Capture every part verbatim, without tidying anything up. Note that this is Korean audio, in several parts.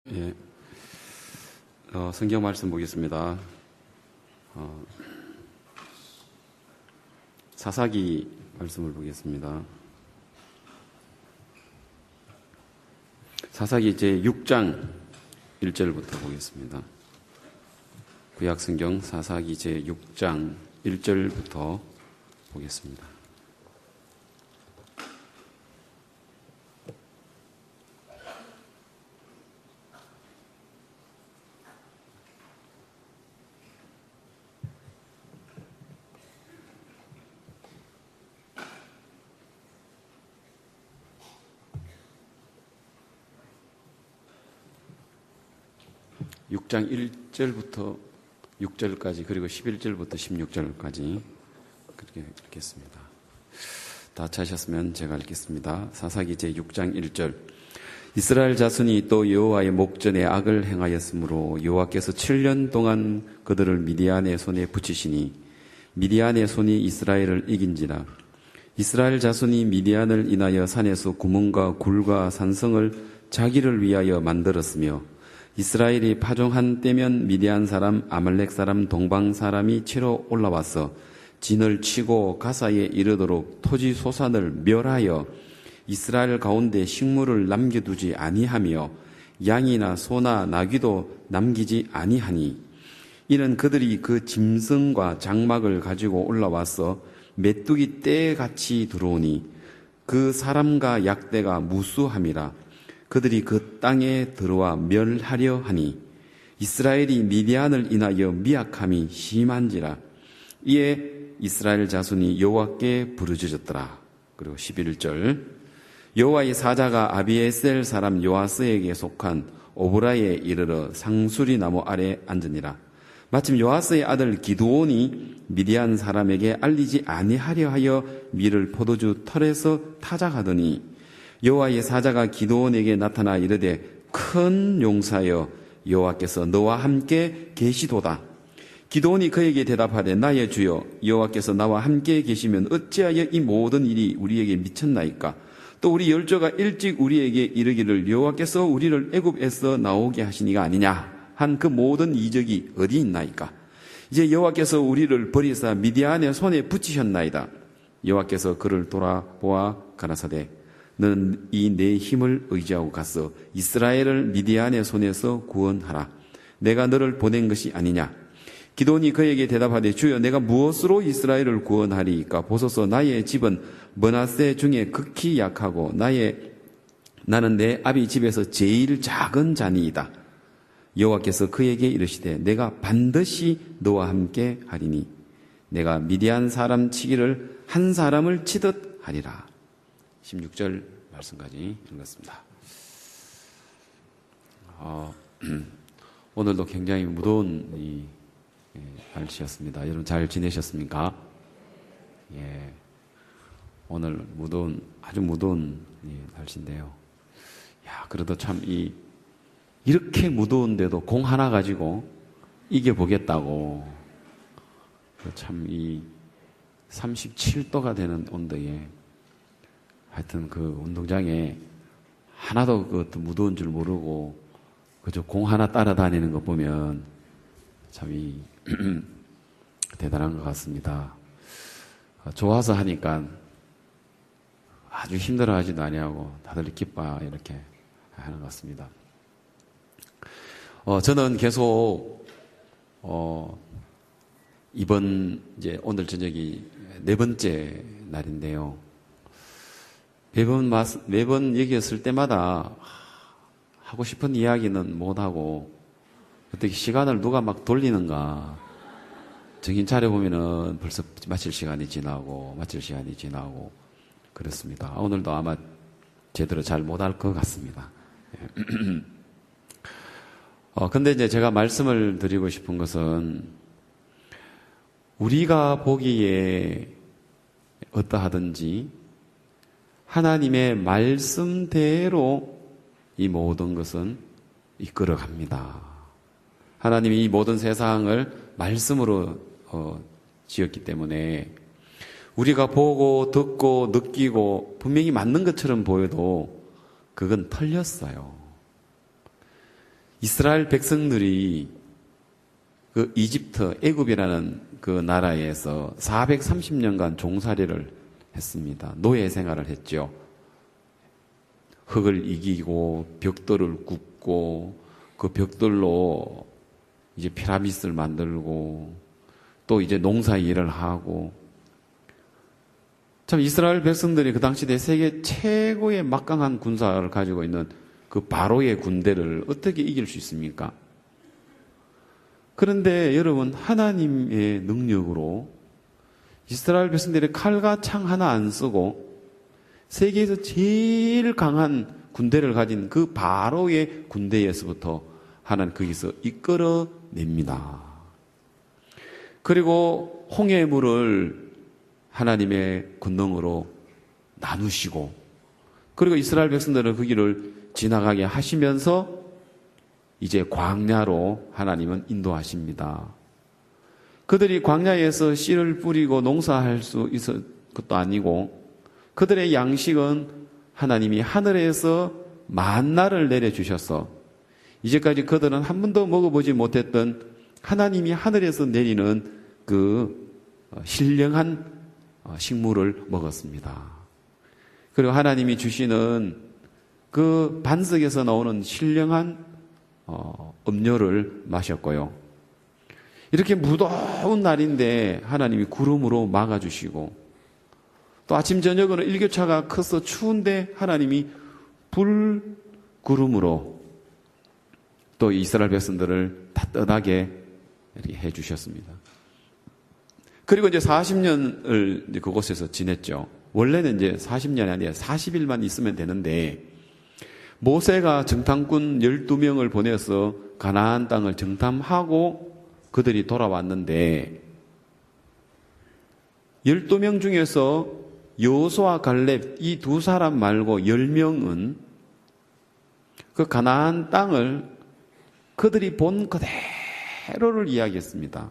예, 어, 성경 말씀 보겠습니다. 어, 사사기 말씀을 보겠습니다. 사사기 제육 장 일 절부터 보겠습니다. 구약 성경 사사기 제육 장 일 절부터 보겠습니다. 육 장 일 절부터 육 절까지 그리고 십일 절부터 십육 절까지 그렇게 읽겠습니다. 다 찾으셨으면 제가 읽겠습니다. 사사기 제육 장 일 절. 이스라엘 자손이 또 여호와의 목전에 악을 행하였으므로 여호와께서 칠 년 동안 그들을 미디안의 손에 붙이시니 미디안의 손이 이스라엘을 이긴지라. 이스라엘 자손이 미디안을 인하여 산에서 구멍과 굴과 산성을 자기를 위하여 만들었으며 이스라엘이 파종한 때면 미디안 사람, 아말렉 사람, 동방 사람이 치러 올라와서 진을 치고 가사에 이르도록 토지 소산을 멸하여 이스라엘 가운데 식물을 남겨두지 아니하며 양이나 소나 나귀도 남기지 아니하니 이는 그들이 그 짐승과 장막을 가지고 올라와서 메뚜기 떼같이 들어오니 그 사람과 약대가 무수함이라. 그들이 그 땅에 들어와 멸하려 하니 이스라엘이 미디안을 인하여 미약함이 심한지라. 이에 이스라엘 자손이 여호와께 부르짖었더라. 그리고 십일 절. 여호와의 사자가 아비에셀 사람 요아스에게 속한 오브라에 이르러 상수리 나무 아래 앉으니라. 마침 요아스의 아들 기드온이 미디안 사람에게 알리지 아니하려 하여 밀을 포도주 털에서 타작하더니 여호와의 사자가 기드온에게 나타나 이르되 큰 용사여 여호와께서 너와 함께 계시도다. 기드온이 그에게 대답하되 나의 주여 여호와께서 나와 함께 계시면 어찌하여 이 모든 일이 우리에게 미쳤나이까. 또 우리 열조가 일찍 우리에게 이르기를 여호와께서 우리를 애굽에서 나오게 하시니가 아니냐 한 그 모든 이적이 어디 있나이까. 이제 여호와께서 우리를 버리사 미디안의 손에 붙이셨나이다. 여호와께서 그를 돌아보아 가라사대 너는 이 내 힘을 의지하고 가서 이스라엘을 미디안의 손에서 구원하라. 내가 너를 보낸 것이 아니냐. 기드온이 그에게 대답하되 주여 내가 무엇으로 이스라엘을 구원하리이까. 보소서 나의 집은 므낫세 중에 극히 약하고 나의 나는 내 아비 집에서 제일 작은 자니이다. 여호와께서 그에게 이르시되 내가 반드시 너와 함께 하리니 내가 미디안 사람 치기를 한 사람을 치듯 하리라. 십육 절 말씀까지 읽었습니다. 어, 오늘도 굉장히 무더운 이, 예, 날씨였습니다. 여러분 잘 지내셨습니까? 예, 오늘 무더운 아주 무더운 예, 날씨인데요. 야, 그래도 참 이 이렇게 무더운데도 공 하나 가지고 이겨 보겠다고 참 이 삼십칠 도가 되는 온도에 하여튼 그 운동장에 하나도 그 무더운 줄 모르고 그저 공 하나 따라다니는 거 보면 참 이 대단한 것 같습니다. 좋아서 하니까 아주 힘들어하지도 아니하고 다들 기뻐 이렇게 하는 것 같습니다. 어, 저는 계속 어, 이번 이제 오늘 저녁이 네 번째 날인데요. 매번, 매번 얘기했을 때마다 하고 싶은 이야기는 못하고 어떻게 시간을 누가 막 돌리는가. 정신 차려보면은 벌써 마칠 시간이 지나고 마칠 시간이 지나고 그렇습니다. 오늘도 아마 제대로 잘 못할 것 같습니다. 어, 근데 이제 제가 말씀을 드리고 싶은 것은 우리가 보기에 어떠하든지 하나님의 말씀대로 이 모든 것은 이끌어갑니다. 하나님이 이 모든 세상을 말씀으로 어, 지었기 때문에 우리가 보고 듣고 느끼고 분명히 맞는 것처럼 보여도 그건 틀렸어요. 이스라엘 백성들이 그 이집트, 애굽이라는 그 나라에서 사백삼십 년간 종살이를 했습니다. 노예 생활을 했죠. 흙을 이기고 벽돌을 굽고 그 벽돌로 이제 피라미드를 만들고 또 이제 농사 일을 하고, 참 이스라엘 백성들이 그 당시 대 세계 최고의 막강한 군사를 가지고 있는 그 바로의 군대를 어떻게 이길 수 있습니까? 그런데 여러분, 하나님의 능력으로 이스라엘 백성들이 칼과 창 하나 안 쓰고 세계에서 제일 강한 군대를 가진 그 바로의 군대에서부터 하나님 거기서 이끌어냅니다. 그리고 홍해물을 하나님의 권능으로 나누시고, 그리고 이스라엘 백성들은 그 길을 지나가게 하시면서 이제 광야로 하나님은 인도하십니다. 그들이 광야에서 씨를 뿌리고 농사할 수 있을 것도 아니고, 그들의 양식은 하나님이 하늘에서 만나를 내려주셔서 이제까지 그들은 한 번도 먹어보지 못했던 하나님이 하늘에서 내리는 그 신령한 식물을 먹었습니다. 그리고 하나님이 주시는 그 반석에서 나오는 신령한 음료를 마셨고요. 이렇게 무더운 날인데 하나님이 구름으로 막아주시고, 또 아침 저녁으로 일교차가 커서 추운데 하나님이 불 구름으로 또 이스라엘 백성들을 따뜻하게 이렇게 해주셨습니다. 그리고 이제 사십 년을 이제 그곳에서 지냈죠. 원래는 이제 사십 년이 아니라 사십 일만 있으면 되는데, 모세가 정탐꾼 열두 명을 보내서 가나안 땅을 정탐하고 그들이 돌아왔는데, 열두 명 중에서 여호수아 갈렙 이 두 사람 말고 열 명은 그 가나안 땅을 그들이 본 그대로를 이야기했습니다.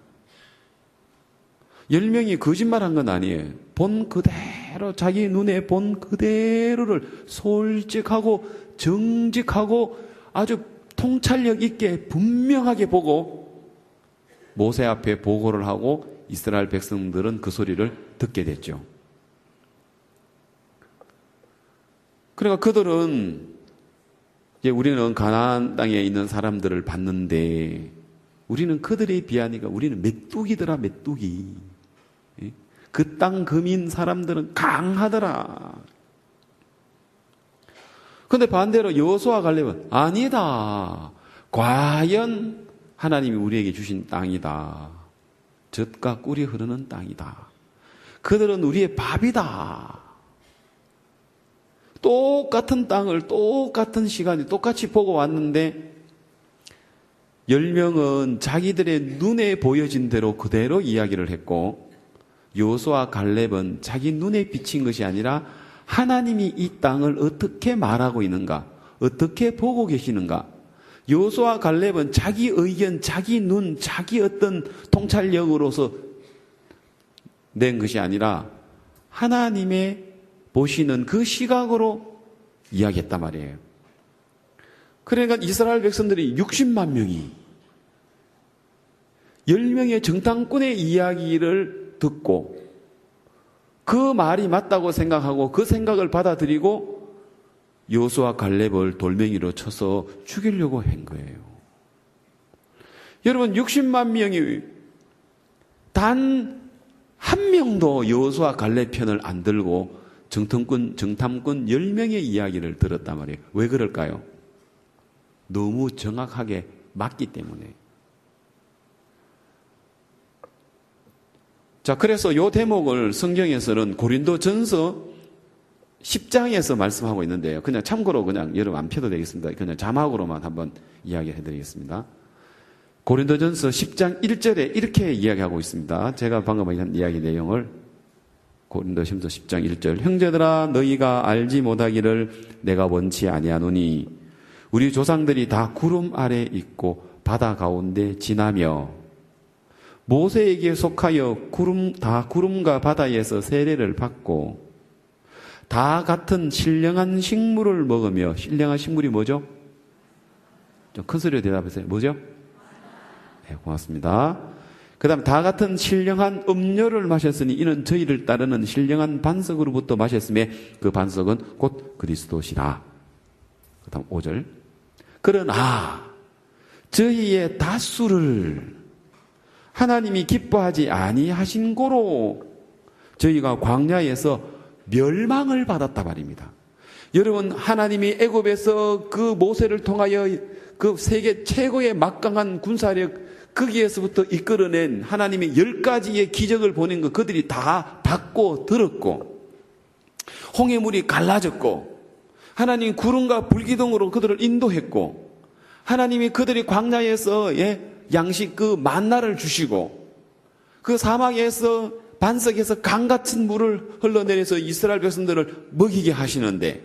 열 명이 거짓말한 건 아니에요. 본 그대로, 자기 눈에 본 그대로를 솔직하고 정직하고 아주 통찰력 있게 분명하게 보고 모세 앞에 보고를 하고 이스라엘 백성들은 그 소리를 듣게 됐죠. 그러니까 그들은 이제 우리는 가나안 땅에 있는 사람들을 봤는데 우리는 그들에 비하니까 우리는 메뚜기더라, 메뚜기. 그 땅 거민 사람들은 강하더라. 그런데 반대로 여호수아 갈렙은 아니다. 과연 하나님이 우리에게 주신 땅이다. 젖과 꿀이 흐르는 땅이다. 그들은 우리의 밥이다. 똑같은 땅을 똑같은 시간에 똑같이 보고 왔는데 열 명은 자기들의 눈에 보여진 대로 그대로 이야기를 했고, 여호수아 갈렙은 자기 눈에 비친 것이 아니라 하나님이 이 땅을 어떻게 말하고 있는가, 어떻게 보고 계시는가. 여호수아 갈렙은 자기 의견, 자기 눈, 자기 어떤 통찰력으로서 낸 것이 아니라 하나님의 보시는 그 시각으로 이야기했단 말이에요. 그러니까 이스라엘 백성들이 육십만 명이 열 명의 정탐꾼의 이야기를 듣고 그 말이 맞다고 생각하고 그 생각을 받아들이고 여호수아 갈렙을 돌멩이로 쳐서 죽이려고 한 거예요. 여러분, 육십만 명이 단 한 명도 여호수아 갈렙 편을 안 들고 정탐꾼, 정탐꾼 열 명의 이야기를 들었단 말이에요. 왜 그럴까요? 너무 정확하게 맞기 때문에. 자, 그래서 이 대목을 성경에서는 고린도전서 십 장에서 말씀하고 있는데요. 그냥 참고로 그냥 여러분 안 펴도 되겠습니다. 그냥 자막으로만 한번 이야기해 드리겠습니다. 고린도전서 십 장 일 절에 이렇게 이야기하고 있습니다. 제가 방금 한 이야기 내용을 고린도전서 십 장 일 절. 형제들아, 너희가 알지 못하기를 내가 원치 아니하노니 우리 조상들이 다 구름 아래 있고 바다 가운데 지나며 모세에게 속하여 구름, 다 구름과 바다에서 세례를 받고 다 같은 신령한 식물을 먹으며, 신령한 식물이 뭐죠? 좀 큰 소리로 대답하세요. 뭐죠? 네, 고맙습니다. 그 다음 다 같은 신령한 음료를 마셨으니 이는 저희를 따르는 신령한 반석으로부터 마셨음에 그 반석은 곧 그리스도시라. 그 다음 오 절. 그러나 저희의 다수를 하나님이 기뻐하지 아니하신 고로 저희가 광야에서 멸망을 받았다 말입니다. 여러분, 하나님이 애굽에서 그 모세를 통하여 그 세계 최고의 막강한 군사력 거기에서부터 이끌어낸 하나님의 열 가지의 기적을 보낸 거 그들이 다 받고 들었고, 홍해물이 갈라졌고, 하나님 구름과 불기둥으로 그들을 인도했고, 하나님이 그들이 광야에서 예, 양식 그 만나를 주시고, 그 사막에서 반석에서 강 같은 물을 흘러내려서 이스라엘 백성들을 먹이게 하시는데,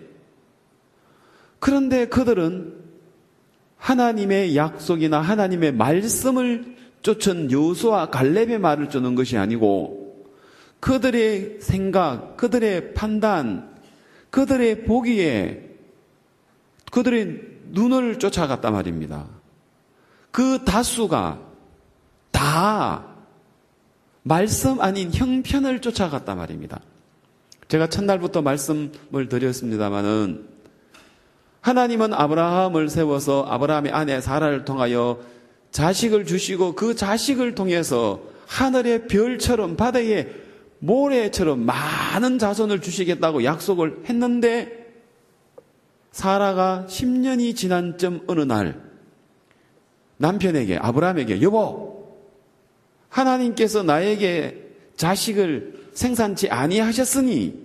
그런데 그들은 하나님의 약속이나 하나님의 말씀을 쫓은 여호수아 갈렙의 말을 쫓는 것이 아니고 그들의 생각, 그들의 판단, 그들의 보기에 그들의 눈을 쫓아갔단 말입니다. 그 다수가 다 말씀 아닌 형편을 쫓아갔단 말입니다. 제가 첫날부터 말씀을 드렸습니다마는 하나님은 아브라함을 세워서 아브라함의 아내 사라를 통하여 자식을 주시고 그 자식을 통해서 하늘의 별처럼 바다의 모래처럼 많은 자손을 주시겠다고 약속을 했는데 사라가 십 년이 지난 점 어느 날 남편에게 아브라함에게 여보 하나님께서 나에게 자식을 생산치 아니하셨으니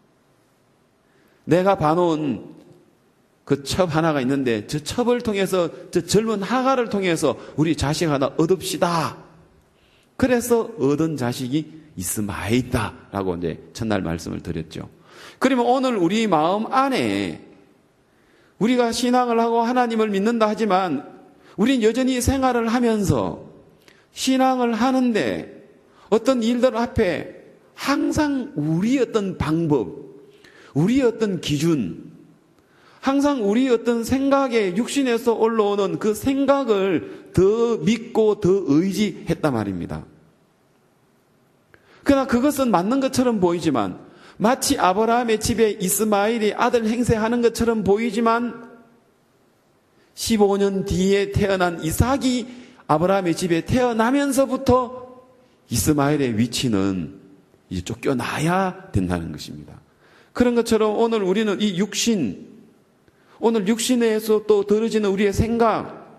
내가 봐놓은 그 첩 하나가 있는데 저 첩을 통해서 저 젊은 하가를 통해서 우리 자식 하나 얻읍시다. 그래서 얻은 자식이 이스마엘이다라고 이제 첫날 말씀을 드렸죠. 그러면 오늘 우리 마음 안에 우리가 신앙을 하고 하나님을 믿는다 하지만 우린 여전히 생활을 하면서 신앙을 하는데 어떤 일들 앞에 항상 우리 어떤 방법, 우리 어떤 기준, 항상 우리 어떤 생각에 육신에서 올라오는 그 생각을 더 믿고 더 의지했단 말입니다. 그러나 그것은 맞는 것처럼 보이지만 마치 아브라함의 집에 이스마엘이 아들 행세하는 것처럼 보이지만 십오 년 뒤에 태어난 이삭이 아브라함의 집에 태어나면서부터 이스마엘의 위치는 이제 쫓겨나야 된다는 것입니다. 그런 것처럼 오늘 우리는 이 육신, 오늘 육신에서 또 들어지는 우리의 생각,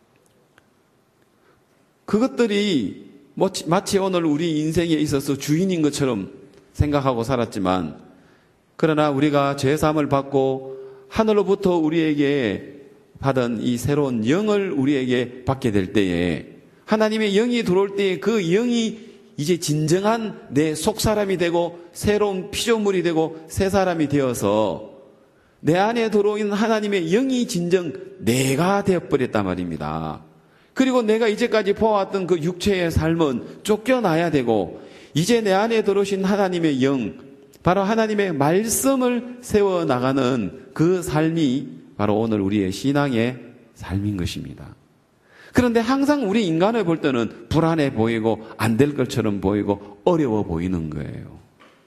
그것들이 마치 오늘 우리 인생에 있어서 주인인 것처럼 생각하고 살았지만 그러나 우리가 죄사함을 받고 하늘로부터 우리에게 받은 이 새로운 영을 우리에게 받게 될 때에 하나님의 영이 들어올 때에 그 영이 이제 진정한 내 속사람이 되고 새로운 피조물이 되고 새 사람이 되어서 내 안에 들어오는 하나님의 영이 진정 내가 되어버렸단 말입니다. 그리고 내가 이제까지 보아왔던 그 육체의 삶은 쫓겨나야 되고 이제 내 안에 들어오신 하나님의 영, 바로 하나님의 말씀을 세워나가는 그 삶이 바로 오늘 우리의 신앙의 삶인 것입니다. 그런데 항상 우리 인간을 볼 때는 불안해 보이고 안 될 것처럼 보이고 어려워 보이는 거예요.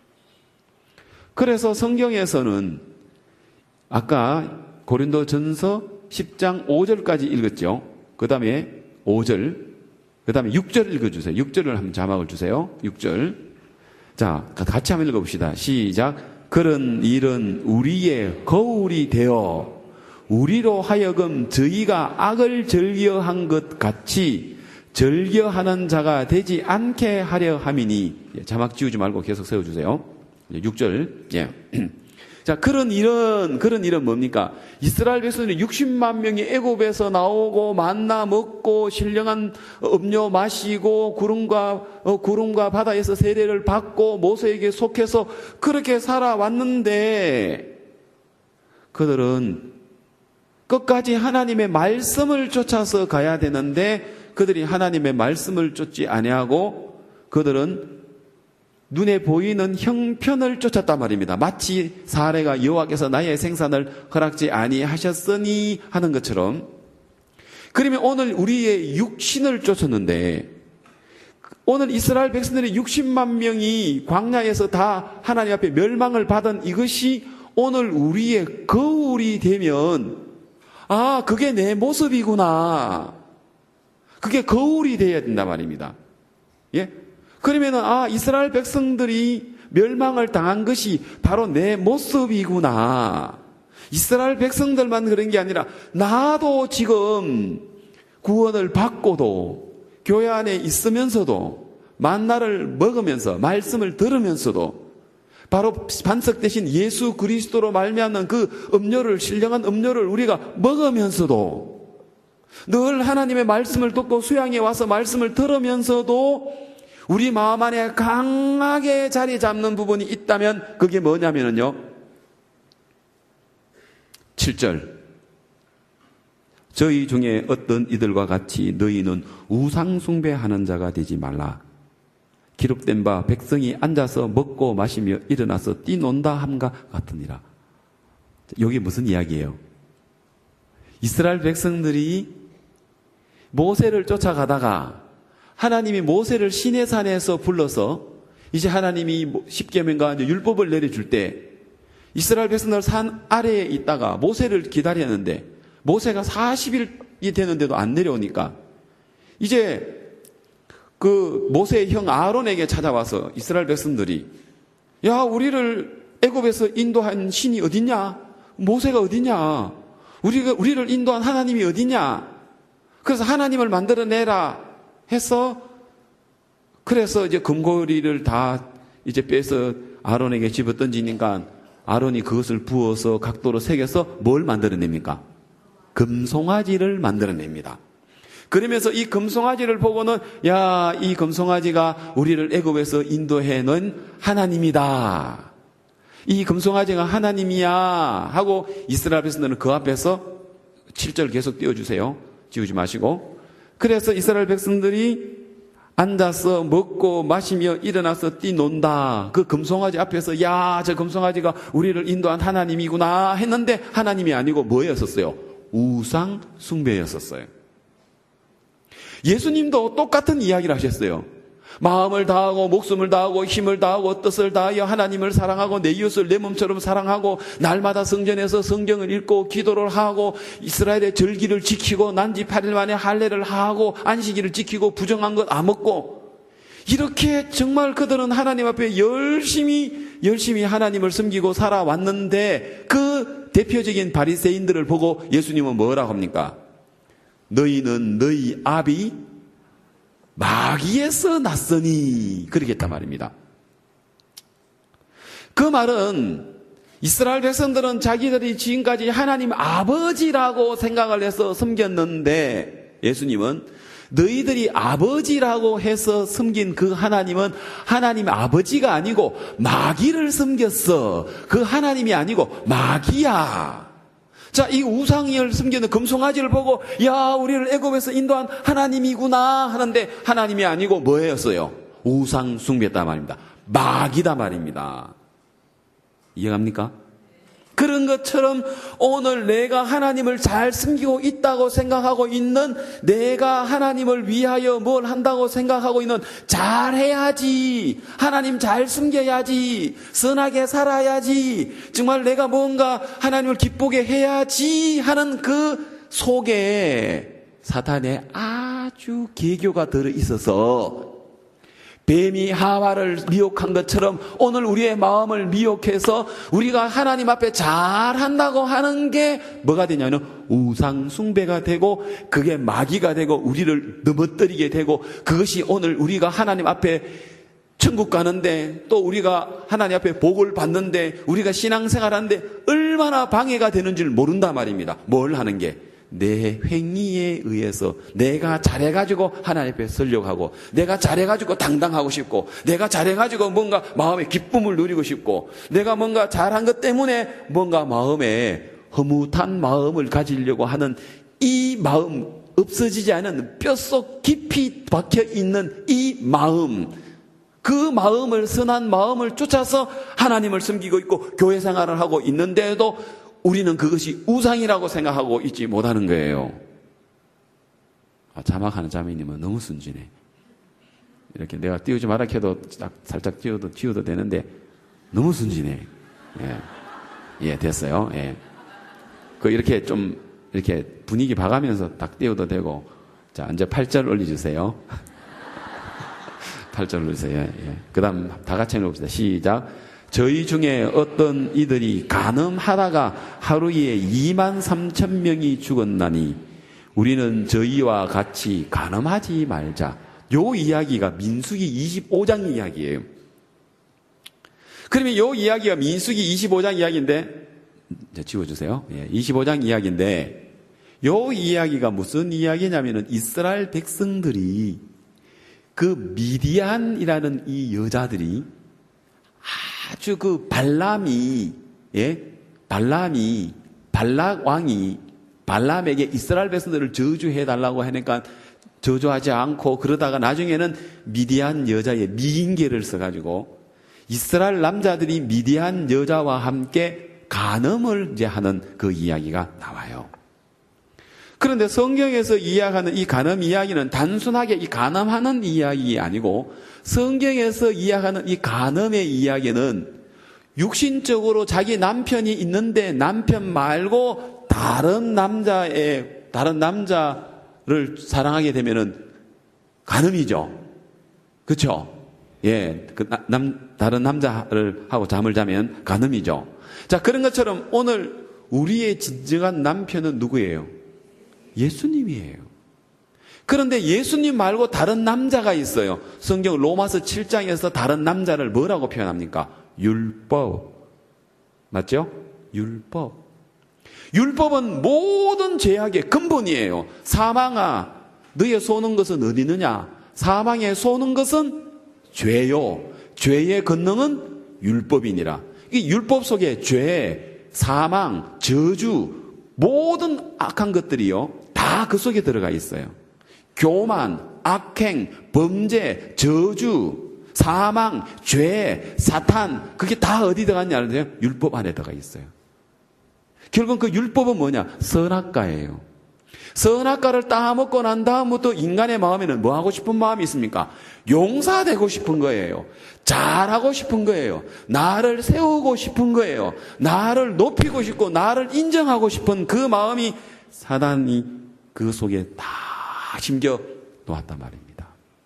그래서 성경에서는 아까 고린도전서 십 장 오 절까지 읽었죠. 그 다음에 오 절, 그 다음에 육 절 읽어주세요. 육 절을 한번 자막을 주세요. 육 절. 자, 같이 한번 읽어봅시다. 시작. 그런 일은 우리의 거울이 되어 우리로 하여금 저희가 악을 즐겨한 것 같이 즐겨하는 자가 되지 않게 하려 함이니. 자막 지우지 말고 계속 세워주세요. 육 절. 예. 자, 그런 일은, 그런 일은 뭡니까? 이스라엘 백성들이 육십만 명이 애굽에서 나오고 만나 먹고 신령한 음료 마시고 구름과, 어, 구름과 바다에서 세례를 받고 모세에게 속해서 그렇게 살아왔는데 그들은 끝까지 하나님의 말씀을 쫓아서 가야 되는데 그들이 하나님의 말씀을 쫓지 아니하고 그들은 눈에 보이는 형편을 쫓았단 말입니다. 마치 사례가 여호와께서 나의 생산을 허락지 아니하셨으니 하는 것처럼 그러면 오늘 우리의 육신을 쫓았는데, 오늘 이스라엘 백성들의 육십만 명이 광야에서 다 하나님 앞에 멸망을 받은 이것이 오늘 우리의 거울이 되면, 아, 그게 내 모습이구나. 그게 거울이 되어야 된단 말입니다. 예? 그러면은, 아, 이스라엘 백성들이 멸망을 당한 것이 바로 내 모습이구나. 이스라엘 백성들만 그런 게 아니라, 나도 지금 구원을 받고도, 교회 안에 있으면서도, 만나를 먹으면서, 말씀을 들으면서도, 바로 반석 대신 예수 그리스도로 말미암는 그 음료를, 신령한 음료를 우리가 먹으면서도, 늘 하나님의 말씀을 듣고 수양에 와서 말씀을 들으면서도 우리 마음 안에 강하게 자리 잡는 부분이 있다면 그게 뭐냐면요, 칠 절. 저희 중에 어떤 이들과 같이 너희는 우상 숭배하는 자가 되지 말라. 기록된 바 백성이 앉아서 먹고 마시며 일어나서 뛰논다 함과 같으니라. 여기 무슨 이야기예요? 이스라엘 백성들이 모세를 쫓아가다가 하나님이 모세를 시내산에서 불러서 이제 하나님이 십계명과 율법을 내려줄 때 이스라엘 백성들 산 아래에 있다가 모세를 기다렸는데 모세가 사십 일이 되는데도 안 내려오니까 이제 그 모세의 형 아론에게 찾아와서 이스라엘 백성들이, 야, 우리를 애굽에서 인도한 신이 어딨냐? 모세가 어딨냐? 우리가 우리를 인도한 하나님이 어딨냐? 그래서 하나님을 만들어내라 해서, 그래서 이제 금고리를 다 이제 빼서 아론에게 집어 던지니까 아론이 그것을 부어서 각도로 새겨서 뭘 만들어냅니까? 금송아지를 만들어냅니다. 그러면서 이 금송아지를 보고는, 야, 이 금송아지가 우리를 애굽에서 인도해낸 하나님이다. 이 금송아지가 하나님이야 하고 이스라엘 백성들은 그 앞에서 칠 절 계속 띄워주세요. 지우지 마시고. 그래서 이스라엘 백성들이 앉아서 먹고 마시며 일어나서 뛰논다. 그 금송아지 앞에서, 야, 저 금송아지가 우리를 인도한 하나님이구나 했는데 하나님이 아니고 뭐였었어요? 우상 숭배였었어요. 예수님도 똑같은 이야기를 하셨어요. 마음을 다하고 목숨을 다하고 힘을 다하고 뜻을 다하여 하나님을 사랑하고 내 이웃을 내 몸처럼 사랑하고 날마다 성전에서 성경을 읽고 기도를 하고 이스라엘의 절기를 지키고 난지 팔 일 만에 할례를 하고 안식일을 지키고 부정한 것 안 먹고, 이렇게 정말 그들은 하나님 앞에 열심히 열심히 하나님을 섬기고 살아왔는데 그 대표적인 바리새인들을 보고 예수님은 뭐라고 합니까? 너희는 너희 아비 마귀에서 났으니, 그렇게 했단 말입니다. 그 말은 이스라엘 백성들은 자기들이 지금까지 하나님 아버지라고 생각을 해서 섬겼는데, 예수님은 너희들이 아버지라고 해서 섬긴 그 하나님은 하나님 아버지가 아니고 마귀를 섬겼어. 그 하나님이 아니고 마귀야. 자, 이 우상을 섬기는 금송아지를 보고, 야, 우리를 애굽에서 인도한 하나님이구나 하는데 하나님이 아니고 뭐였어요? 우상 숭배했단 말입니다. 마귀다 말입니다. 이해갑니까? 그런 것처럼 오늘 내가 하나님을 잘 섬기고 있다고 생각하고 있는, 내가 하나님을 위하여 뭘 한다고 생각하고 있는, 잘해야지, 하나님 잘 섬겨야지, 선하게 살아야지, 정말 내가 뭔가 하나님을 기쁘게 해야지 하는 그 속에 사탄의 아주 계교가 들어있어서 뱀이 하와를 미혹한 것처럼 오늘 우리의 마음을 미혹해서 우리가 하나님 앞에 잘한다고 하는 게 뭐가 되냐면 우상 숭배가 되고, 그게 마귀가 되고 우리를 넘어뜨리게 되고, 그것이 오늘 우리가 하나님 앞에 천국 가는데, 또 우리가 하나님 앞에 복을 받는데, 우리가 신앙생활하는데 얼마나 방해가 되는 줄 모른단 말입니다. 뭘 하는 게? 내 행위에 의해서 내가 잘해가지고 하나님 앞에 서려고 하고, 내가 잘해가지고 당당하고 싶고, 내가 잘해가지고 뭔가 마음의 기쁨을 누리고 싶고, 내가 뭔가 잘한 것 때문에 뭔가 마음에 허무한 마음을 가지려고 하는 이 마음, 없어지지 않은 뼛속 깊이 박혀있는 이 마음, 그 마음을, 선한 마음을 쫓아서 하나님을 섬기고 있고 교회 생활을 하고 있는데도 우리는 그것이 우상이라고 생각하고 있지 못하는 거예요. 아, 자막하는 자매님은 너무 순진해. 이렇게 내가 띄우지 마라 해도 살짝 띄워도, 띄워도 되는데 너무 순진해. 예, 예 됐어요. 예. 그 이렇게 좀 이렇게 분위기 봐가면서 딱 띄워도 되고. 자, 이제 팔 절 올려주세요. 팔 절 올려주세요. 예. 그 다음 다 같이 해봅시다. 시작. 저희 중에 어떤 이들이 간음하다가 하루에 이만 삼천 명이 죽었나니 우리는 저희와 같이 간음하지 말자. 요 이야기가 민수기 이십오 장 이야기예요. 그러면 요 이야기가 민수기 이십오 장 이야기인데, 이제 지워주세요. 예, 이십오 장 이야기인데, 요 이야기가 무슨 이야기냐면은 이스라엘 백성들이 그 미디안이라는 이 여자들이 아주 그 발람이, 예? 발람이, 발락 왕이 발람에게 이스라엘 백성들을 저주해달라고 하니까 저주하지 않고 그러다가 나중에는 미디안 여자의 미인계를 써가지고 이스라엘 남자들이 미디안 여자와 함께 간음을 이제 하는 그 이야기가 나와요. 그런데 성경에서 이야기하는 이 간음 이야기는 단순하게 이 간음하는 이야기 아니고 성경에서 이야기하는 이 간음의 이야기는 육신적으로 자기 남편이 있는데 남편 말고 다른 남자의 다른 남자를 사랑하게 되면은 간음이죠. 그렇죠? 예, 그 남 다른 남자를 하고 잠을 자면 간음이죠. 자, 그런 것처럼 오늘 우리의 진정한 남편은 누구예요? 예수님이에요. 그런데 예수님 말고 다른 남자가 있어요. 성경 로마서 칠 장에서 다른 남자를 뭐라고 표현합니까? 율법. 맞죠? 율법. 율법은 모든 죄악의 근본이에요. 사망아, 너의 쏘는 것은 어디 있느냐? 사망에 쏘는 것은 죄요. 죄의 권능은 율법이니라. 이 율법 속에 죄, 사망, 저주, 모든 악한 것들이요. 다 그 속에 들어가 있어요. 교만, 악행, 범죄, 저주, 사망, 죄, 사탄, 그게 다 어디 들어갔냐 아세요? 율법 안에 들어가 있어요. 결국 그 율법은 뭐냐? 선악과예요. 선악과를 따먹고 난 다음부터 인간의 마음에는 뭐 하고 싶은 마음이 있습니까? 용사되고 싶은 거예요. 잘하고 싶은 거예요. 나를 세우고 싶은 거예요. 나를 높이고 싶고 나를 인정하고 싶은 그 마음이 사단이 그 속에 다 심겨 놓았단 말입니다.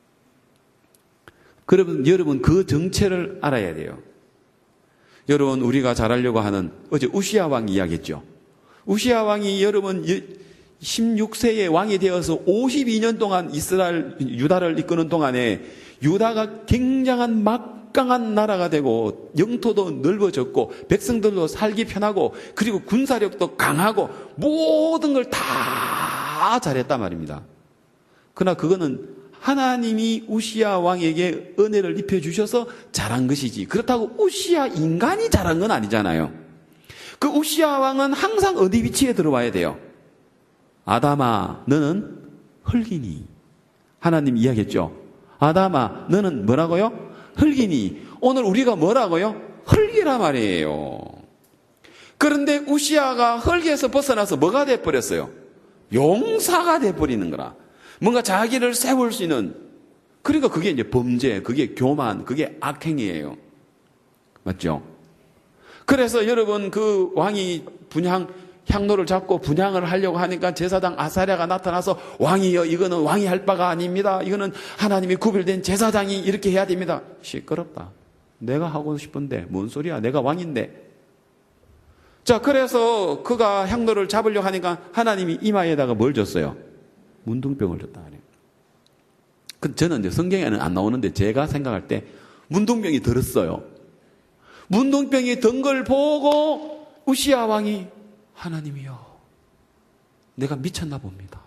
여러분, 여러분 그 정체를 알아야 돼요. 여러분 우리가 잘하려고 하는 어제 우시야 왕 이야기했죠. 우시야 왕이 여러분 십육 세의 왕이 되어서 오십이 년 동안 이스라엘 유다를 이끄는 동안에 유다가 굉장한 막강한 나라가 되고 영토도 넓어졌고 백성들도 살기 편하고 그리고 군사력도 강하고 모든 걸 다 잘했단 말입니다. 그러나 그거는 하나님이 우시야 왕에게 은혜를 입혀주셔서 잘한 것이지 그렇다고 우시야 인간이 잘한 건 아니잖아요. 그 우시야 왕은 항상 어디 위치에 들어와야 돼요? 아담아 너는 흙이니. 하나님 이야기했죠. 아담아 너는 뭐라고요? 흙이니. 오늘 우리가 뭐라고요? 흙이란 말이에요. 그런데 우시야가 흙에서 벗어나서 뭐가 돼버렸어요? 용사가 돼버리는 거라. 뭔가 자기를 세울 수 있는. 그러니까 그게 이제 범죄, 그게 교만, 그게 악행이에요. 맞죠? 그래서 여러분 그 왕이 분향 향로를 잡고 분향을 하려고 하니까 제사장 아사랴가 나타나서 왕이여 이거는 왕이 할 바가 아닙니다. 이거는 하나님이 구별된 제사장이 이렇게 해야 됩니다. 시끄럽다. 내가 하고 싶은데 뭔 소리야. 내가 왕인데. 자, 그래서 그가 향로를 잡으려고 하니까 하나님이 이마에다가 뭘 줬어요? 문둥병을 줬다. 그 저는 이제 성경에는 안 나오는데 제가 생각할 때 문둥병이 들었어요. 문둥병이 든 걸 보고 우시야 왕이 하나님이요, 내가 미쳤나 봅니다.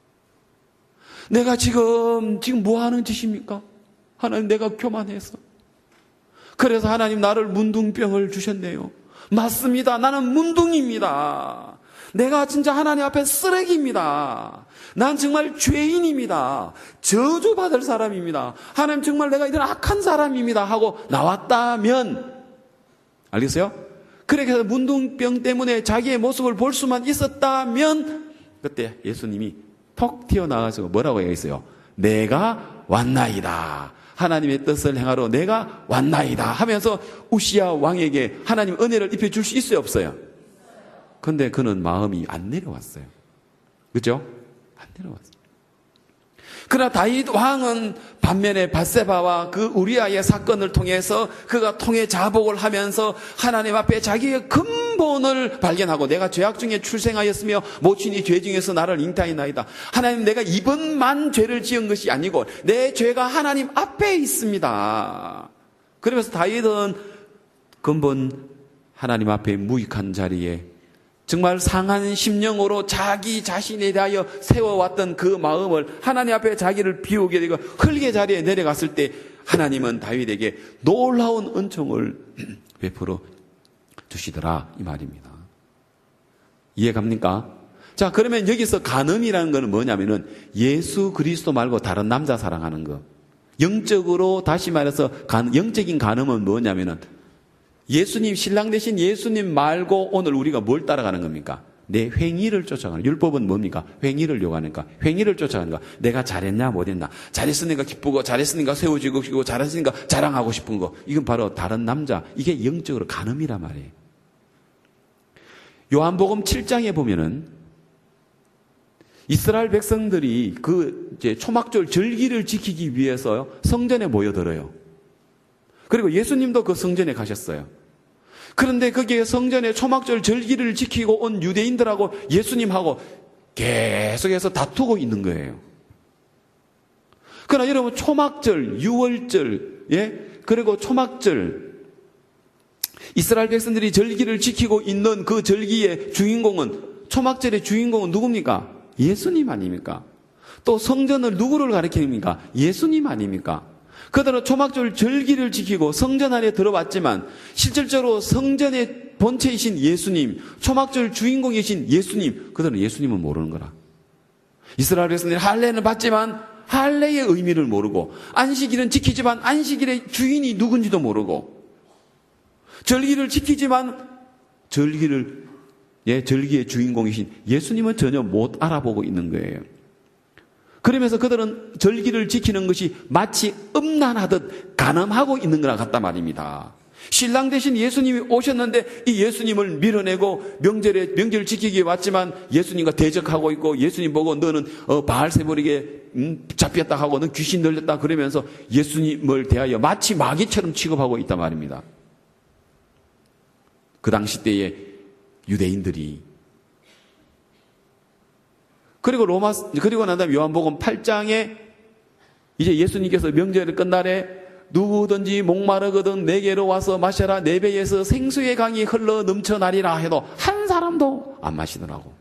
내가 지금 지금 뭐 하는 짓입니까? 하나님 내가 교만해서. 그래서 하나님 나를 문둥병을 주셨네요. 맞습니다. 나는 문둥입니다. 내가 진짜 하나님 앞에 쓰레기입니다. 난 정말 죄인입니다. 저주받을 사람입니다. 하나님 정말 내가 이런 악한 사람입니다 하고 나왔다면, 알겠어요? 그래서 문둥병 때문에 자기의 모습을 볼 수만 있었다면 그때 예수님이 톡 튀어나와서 뭐라고 얘기했어요? 내가 왔나이다. 하나님의 뜻을 행하러 내가 왔나이다 하면서 우시야 왕에게 하나님 은혜를 입혀줄 수 있어요, 없어요? 그런데 그는 마음이 안 내려왔어요. 그죠? 안 내려왔어요. 그러나 다윗 왕은 반면에 밧세바와 그 우리아의 사건을 통해서 그가 통해 자복을 하면서 하나님 앞에 자기의 근본을 발견하고 내가 죄악 중에 출생하였으며 모친이 죄 중에서 나를 잉태하였나이다. 하나님, 내가 이번만 죄를 지은 것이 아니고 내 죄가 하나님 앞에 있습니다. 그러면서 다윗은 근본 하나님 앞에 무익한 자리에 정말 상한 심령으로 자기 자신에 대하여 세워왔던 그 마음을 하나님 앞에 자기를 비우게 되고 흙의 자리에 내려갔을 때 하나님은 다윗에게 놀라운 은총을 베풀어 주시더라, 이 말입니다. 이해갑니까? 자, 그러면 여기서 간음이라는 것은 뭐냐면은 예수 그리스도 말고 다른 남자 사랑하는 거. 영적으로 다시 말해서 간, 영적인 간음은 뭐냐면은 예수님, 신랑 되신 예수님 말고 오늘 우리가 뭘 따라가는 겁니까? 내 횡의를 쫓아가는. 율법은 뭡니까? 횡의를 요구하니까. 횡의를 쫓아가는 거. 내가 잘했냐 못했나. 잘했으니까 기쁘고 잘했으니까 세워지고 싶고 잘했으니까 자랑하고 싶은 거. 이건 바로 다른 남자. 이게 영적으로 간음이란 말이에요. 요한복음 칠 장에 보면은 이스라엘 백성들이 그 이제 초막절 절기를 지키기 위해서 성전에 모여들어요. 그리고 예수님도 그 성전에 가셨어요. 그런데 거기에 성전에 초막절 절기를 지키고 온 유대인들하고 예수님하고 계속해서 다투고 있는 거예요. 그러나 여러분, 초막절, 유월절, 예? 그리고 초막절, 이스라엘 백성들이 절기를 지키고 있는 그 절기의 주인공은, 초막절의 주인공은 누굽니까? 예수님 아닙니까? 또 성전을 누구를 가리킵니까? 예수님 아닙니까? 그들은 초막절 절기를 지키고 성전 안에 들어왔지만 실질적으로 성전의 본체이신 예수님, 초막절 주인공이신 예수님, 그들은 예수님을 모르는 거라. 이스라엘 백성들이 할례는 받지만 할례의 의미를 모르고, 안식일은 지키지만 안식일의 주인이 누군지도 모르고, 절기를 지키지만 절기를, 예, 절기의 주인공이신 예수님은 전혀 못 알아보고 있는 거예요. 그러면서 그들은 절기를 지키는 것이 마치 음란하듯 간음하고 있는 거나 같단 말입니다. 신랑 대신 예수님이 오셨는데 이 예수님을 밀어내고 명절에 명절을 지키기 위해 왔지만 예수님과 대적하고 있고, 예수님 보고 너는 어, 바알세불에게 음, 잡혔다 하고 너는 귀신 들렸다 그러면서 예수님을 대하여 마치 마귀처럼 취급하고 있단 말입니다. 그 당시 때의 유대인들이. 그리고 로마, 그리고 난 다음에 요한복음 팔 장에 이제 예수님께서 명절을 끝날에 누구든지 목마르거든 내게로 와서 마셔라. 내 배에서 생수의 강이 흘러 넘쳐나리라 해도 한 사람도 안 마시더라고.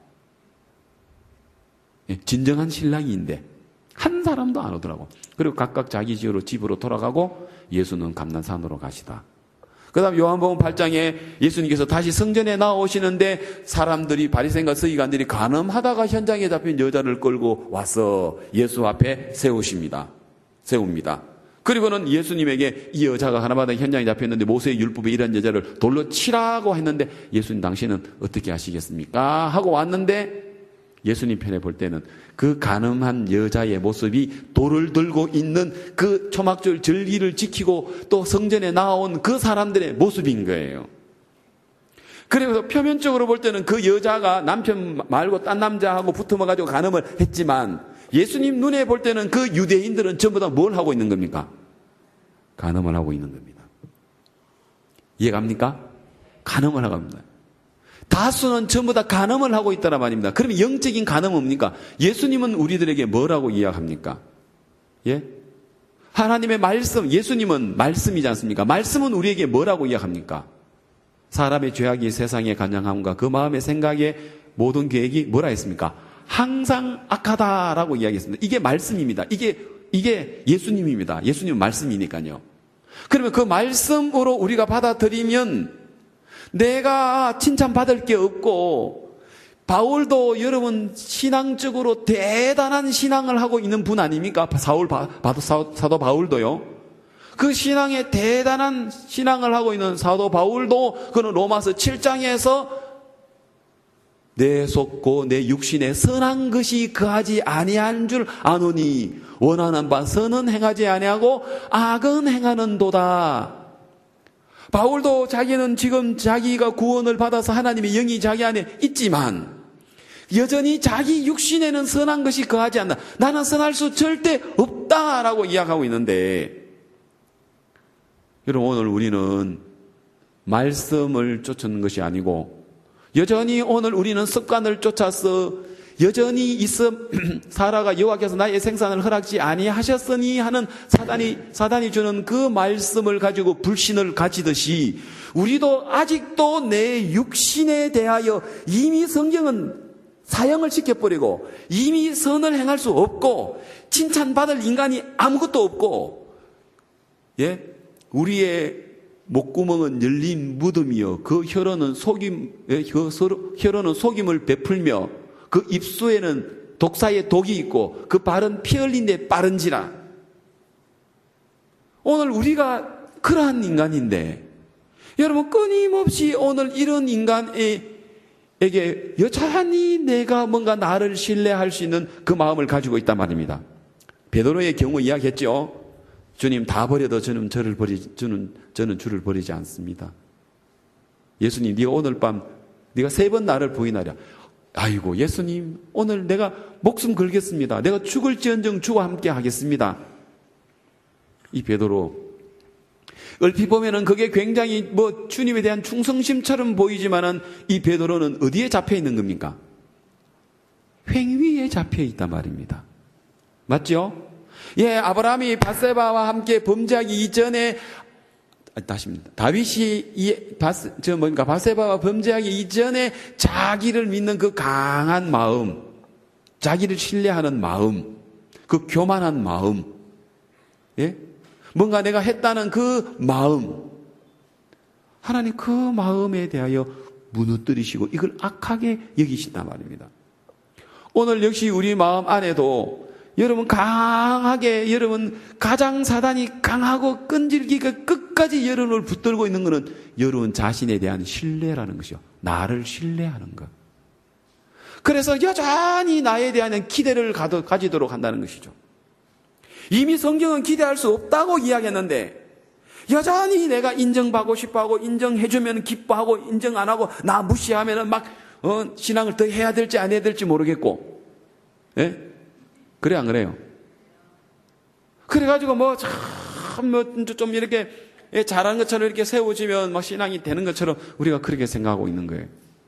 진정한 신랑인데 한 사람도 안 오더라고. 그리고 각각 자기 집으로 집으로 돌아가고 예수는 감난산으로 가시다. 그 다음 요한복음 팔 장에 예수님께서 다시 성전에 나오시는데 사람들이, 바리새인과 서기관들이 간음하다가 현장에 잡힌 여자를 끌고 와서 예수 앞에 세우십니다. 세웁니다. 그리고는 예수님에게 이 여자가 가늠하다 현장에 잡혔는데 모세의 율법에 이런 여자를 돌로 치라고 했는데 예수님 당신은 어떻게 하시겠습니까? 하고 왔는데 예수님 편에 볼 때는 그 간음한 여자의 모습이 돌을 들고 있는 그 초막절 절기를 지키고 또 성전에 나온 그 사람들의 모습인 거예요. 그래서 표면적으로 볼 때는 그 여자가 남편 말고 딴 남자하고 붙어가지고 간음을 했지만 예수님 눈에 볼 때는 그 유대인들은 전부 다 뭘 하고 있는 겁니까? 간음을 하고 있는 겁니다. 이해갑니까? 간음을 하고 있습니다. 다수는 전부 다 간음을 하고 있다란 말입니다. 그러면 영적인 간음은 뭡니까? 예수님은 우리들에게 뭐라고 이야기합니까? 예? 하나님의 말씀, 예수님은 말씀이지 않습니까? 말씀은 우리에게 뭐라고 이야기합니까? 사람의 죄악이 세상에 간장함과 그 마음의 생각에 모든 계획이 뭐라 했습니까? 항상 악하다라고 이야기했습니다. 이게 말씀입니다. 이게, 이게 예수님입니다. 예수님은 말씀이니까요. 그러면 그 말씀으로 우리가 받아들이면 내가 칭찬받을 게 없고, 바울도 여러분 신앙적으로 대단한 신앙을 하고 있는 분 아닙니까? 사울, 사도 바울도요. 그 신앙에 대단한 신앙을 하고 있는 사도 바울도 그는 로마서 칠 장에서 내 속고 내 육신에 선한 것이 거하지 아니한 줄 아노니 원하는 바 선은 행하지 아니하고 악은 행하는도다. 바울도 자기는 지금 자기가 구원을 받아서 하나님의 영이 자기 안에 있지만 여전히 자기 육신에는 선한 것이 거하지 않는다. 나는 선할 수 절대 없다라고 이야기하고 있는데, 여러분 오늘 우리는 말씀을 쫓는 것이 아니고 여전히 오늘 우리는 습관을 쫓아서 여전히 있어 사라가 여호와께서 나의 생산을 허락지 아니하셨으니 하는 사단이 사단이 주는 그 말씀을 가지고 불신을 가지듯이 우리도 아직도 내 육신에 대하여 이미 성경은 사형을 시켜버리고 이미 선을 행할 수 없고 칭찬받을 인간이 아무것도 없고, 예, 우리의 목구멍은 열린 무덤이요 그 혀로는 속임 예, 혀로는 속임을 베풀며 그 입수에는 독사의 독이 있고 그 발은 피 흘린 데 빠른지라. 오늘 우리가 그러한 인간인데 여러분 끊임없이 오늘 이런 인간에게 여전히 내가 뭔가 나를 신뢰할 수 있는 그 마음을 가지고 있단 말입니다. 베드로의 경우 이야기했죠. 주님 다 버려도 저는 저를 버리지 저는 저는 주를 버리지 않습니다. 예수님 네가 오늘 밤 네가 세 번 나를 부인하랴. 아이고 예수님 오늘 내가 목숨 걸겠습니다. 내가 죽을지언정 주와 함께 하겠습니다. 이 베드로 얼핏 보면은 그게 굉장히 뭐 주님에 대한 충성심처럼 보이지만은 이 베드로는 어디에 잡혀 있는 겁니까? 횡위에 잡혀 있단 말입니다. 맞죠? 예, 아브라함이 밧세바와 함께 범죄하기 이전에 다시입니다. 다윗이 이 바스, 저 뭔가 밧세바와 범죄하기 이전에 자기를 믿는 그 강한 마음, 자기를 신뢰하는 마음, 그 교만한 마음, 예, 뭔가 내가 했다는 그 마음, 하나님 그 마음에 대하여 무너뜨리시고 이걸 악하게 여기신단 말입니다. 오늘 역시 우리 마음 안에도 여러분 강하게 여러분 가장 사단이 강하고 끈질기게 끝까지 여러분을 붙들고 있는 것은 여러분 자신에 대한 신뢰라는 것이요. 나를 신뢰하는 것. 그래서 여전히 나에 대한 기대를 가지도록 한다는 것이죠. 이미 성경은 기대할 수 없다고 이야기했는데 여전히 내가 인정받고 싶어하고 인정해주면 기뻐하고 인정 안 하고 나 무시하면 막 어, 신앙을 더 해야 될지 안 해야 될지 모르겠고, 예? 그래 안 그래요? 그래가지고 뭐 참 뭐 좀 이렇게 잘하는 것처럼 이렇게 세워지면 막 신앙이 되는 것처럼 우리가 그렇게 생각하고 있는 거예요.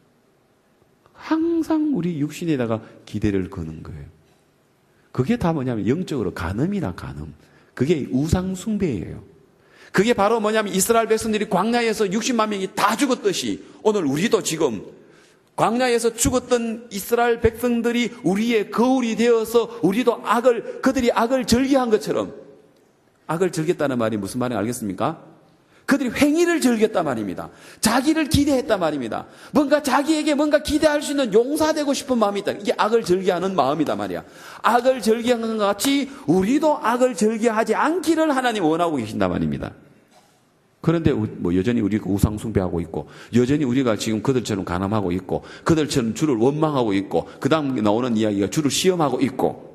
항상 우리 육신에다가 기대를 거는 거예요. 그게 다 뭐냐면 영적으로 간음이나 간음. 그게 우상 숭배예요. 그게 바로 뭐냐면 이스라엘 백성들이 광야에서 육십만 명이 다 죽었듯이 오늘 우리도 지금 광야에서 죽었던 이스라엘 백성들이 우리의 거울이 되어서 우리도 악을, 그들이 악을 즐겨한 것처럼, 악을 즐겼다는 말이 무슨 말인지 알겠습니까? 그들이 횡의를 즐겼단 말입니다. 자기를 기대했단 말입니다. 뭔가 자기에게 뭔가 기대할 수 있는 용사되고 싶은 마음이 있다. 이게 악을 즐겨하는 마음이다 말이야. 악을 즐겨하는 것 같이 우리도 악을 즐겨하지 않기를 하나님 원하고 계신단 말입니다. 그런데 뭐 여전히 우리가 우상 숭배하고 있고 여전히 우리가 지금 그들처럼 간음하고 있고 그들처럼 주를 원망하고 있고 그 다음 나오는 이야기가 주를 시험하고 있고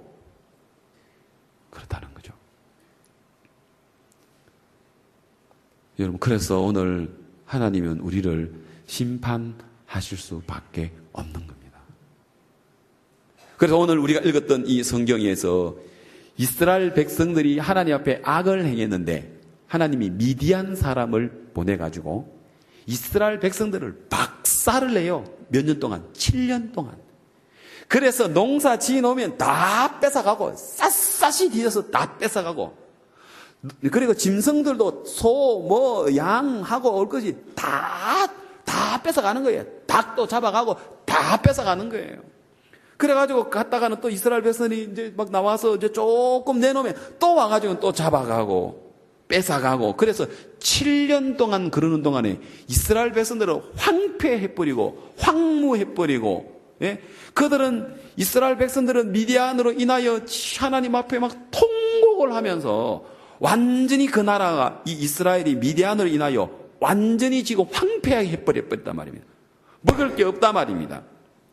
그렇다는 거죠. 여러분 그래서 오늘 하나님은 우리를 심판하실 수밖에 없는 겁니다. 그래서 오늘 우리가 읽었던 이 성경에서 이스라엘 백성들이 하나님 앞에 악을 행했는데 하나님이 미디안 사람을 보내가지고 이스라엘 백성들을 박살을 내요. 몇 년 동안? 칠 년 동안. 그래서 농사 지어놓으면 다 뺏어가고 샅샅이 뒤져서 다 뺏어가고 그리고 짐승들도 소, 뭐, 양하고 올 것이 다, 다 뺏어가는 거예요. 닭도 잡아가고 다 뺏어가는 거예요. 그래가지고 갔다가는 또 이스라엘 백성이 이제 막 나와서 이제 조금 내놓으면 또 와가지고 또 잡아가고 뺏어가고 그래서 칠 년 동안 그러는 동안에 이스라엘 백성들은 황폐해버리고 황무해버리고 예? 그들은 이스라엘 백성들은 미디안으로 인하여 하나님 앞에 막 통곡을 하면서 완전히 그 나라가 이 이스라엘이 미디안으로 인하여 완전히 지금 황폐하게 해버렸단 말입니다. 먹을 게 없단 말입니다.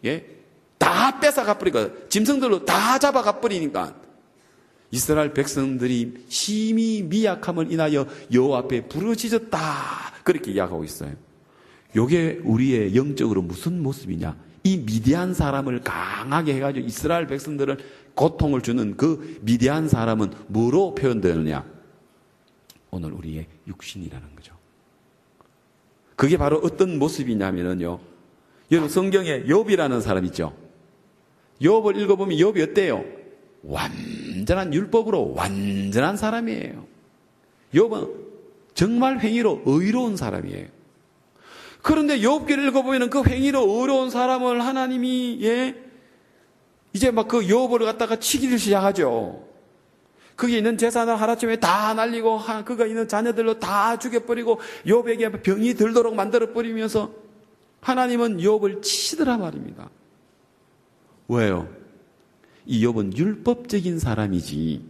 예? 다 뺏어가 버리고 짐승들로 다 잡아가 버리니까 이스라엘 백성들이 심히 미약함을 인하여 여호와 앞에 부르짖었다. 그렇게 이야기하고 있어요. 이게 우리의 영적으로 무슨 모습이냐? 이 미디안 사람을 강하게 해가지고 이스라엘 백성들을 고통을 주는 그 미디안 사람은 뭐로 표현되느냐? 오늘 우리의 육신이라는 거죠. 그게 바로 어떤 모습이냐면요. 여러분 성경에 욥이라는 사람 있죠. 욥을 읽어보면 욥이 어때요? 완전한 율법으로 완전한 사람이에요. 욥은 정말 행위로 의로운 사람이에요. 그런데 욥기를 읽어보면 그 행위로 의로운 사람을 하나님이 예 이제 막 그 욥을 갖다가 치기를 시작하죠. 거기 있는 재산을 하루아침에 다 날리고 그가 있는 자녀들로 다 죽여버리고 욥에게 병이 들도록 만들어버리면서 하나님은 욥을 치시더라 말입니다. 왜요? 이 욥은 율법적인 사람이지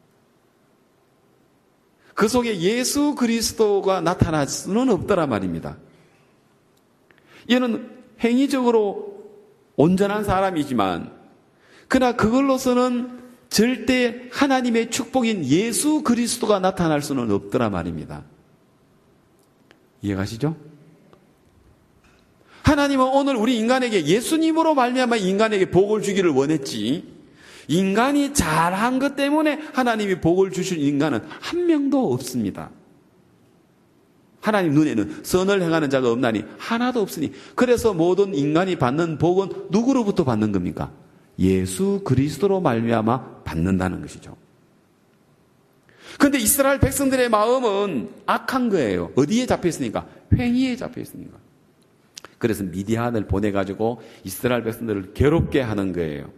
그 속에 예수 그리스도가 나타날 수는 없더라 말입니다. 얘는 행위적으로 온전한 사람이지만 그러나 그걸로서는 절대 하나님의 축복인 예수 그리스도가 나타날 수는 없더라 말입니다. 이해가시죠? 하나님은 오늘 우리 인간에게 예수님으로 말미암아 인간에게 복을 주기를 원했지 인간이 잘한 것 때문에 하나님이 복을 주실 인간은 한 명도 없습니다. 하나님 눈에는 선을 행하는 자가 없나니 하나도 없으니 그래서 모든 인간이 받는 복은 누구로부터 받는 겁니까? 예수 그리스도로 말미암아 받는다는 것이죠. 그런데 이스라엘 백성들의 마음은 악한 거예요. 어디에 잡혀 있으니까? 횡의에 잡혀 있으니까. 그래서 미디안을 보내가지고 이스라엘 백성들을 괴롭게 하는 거예요.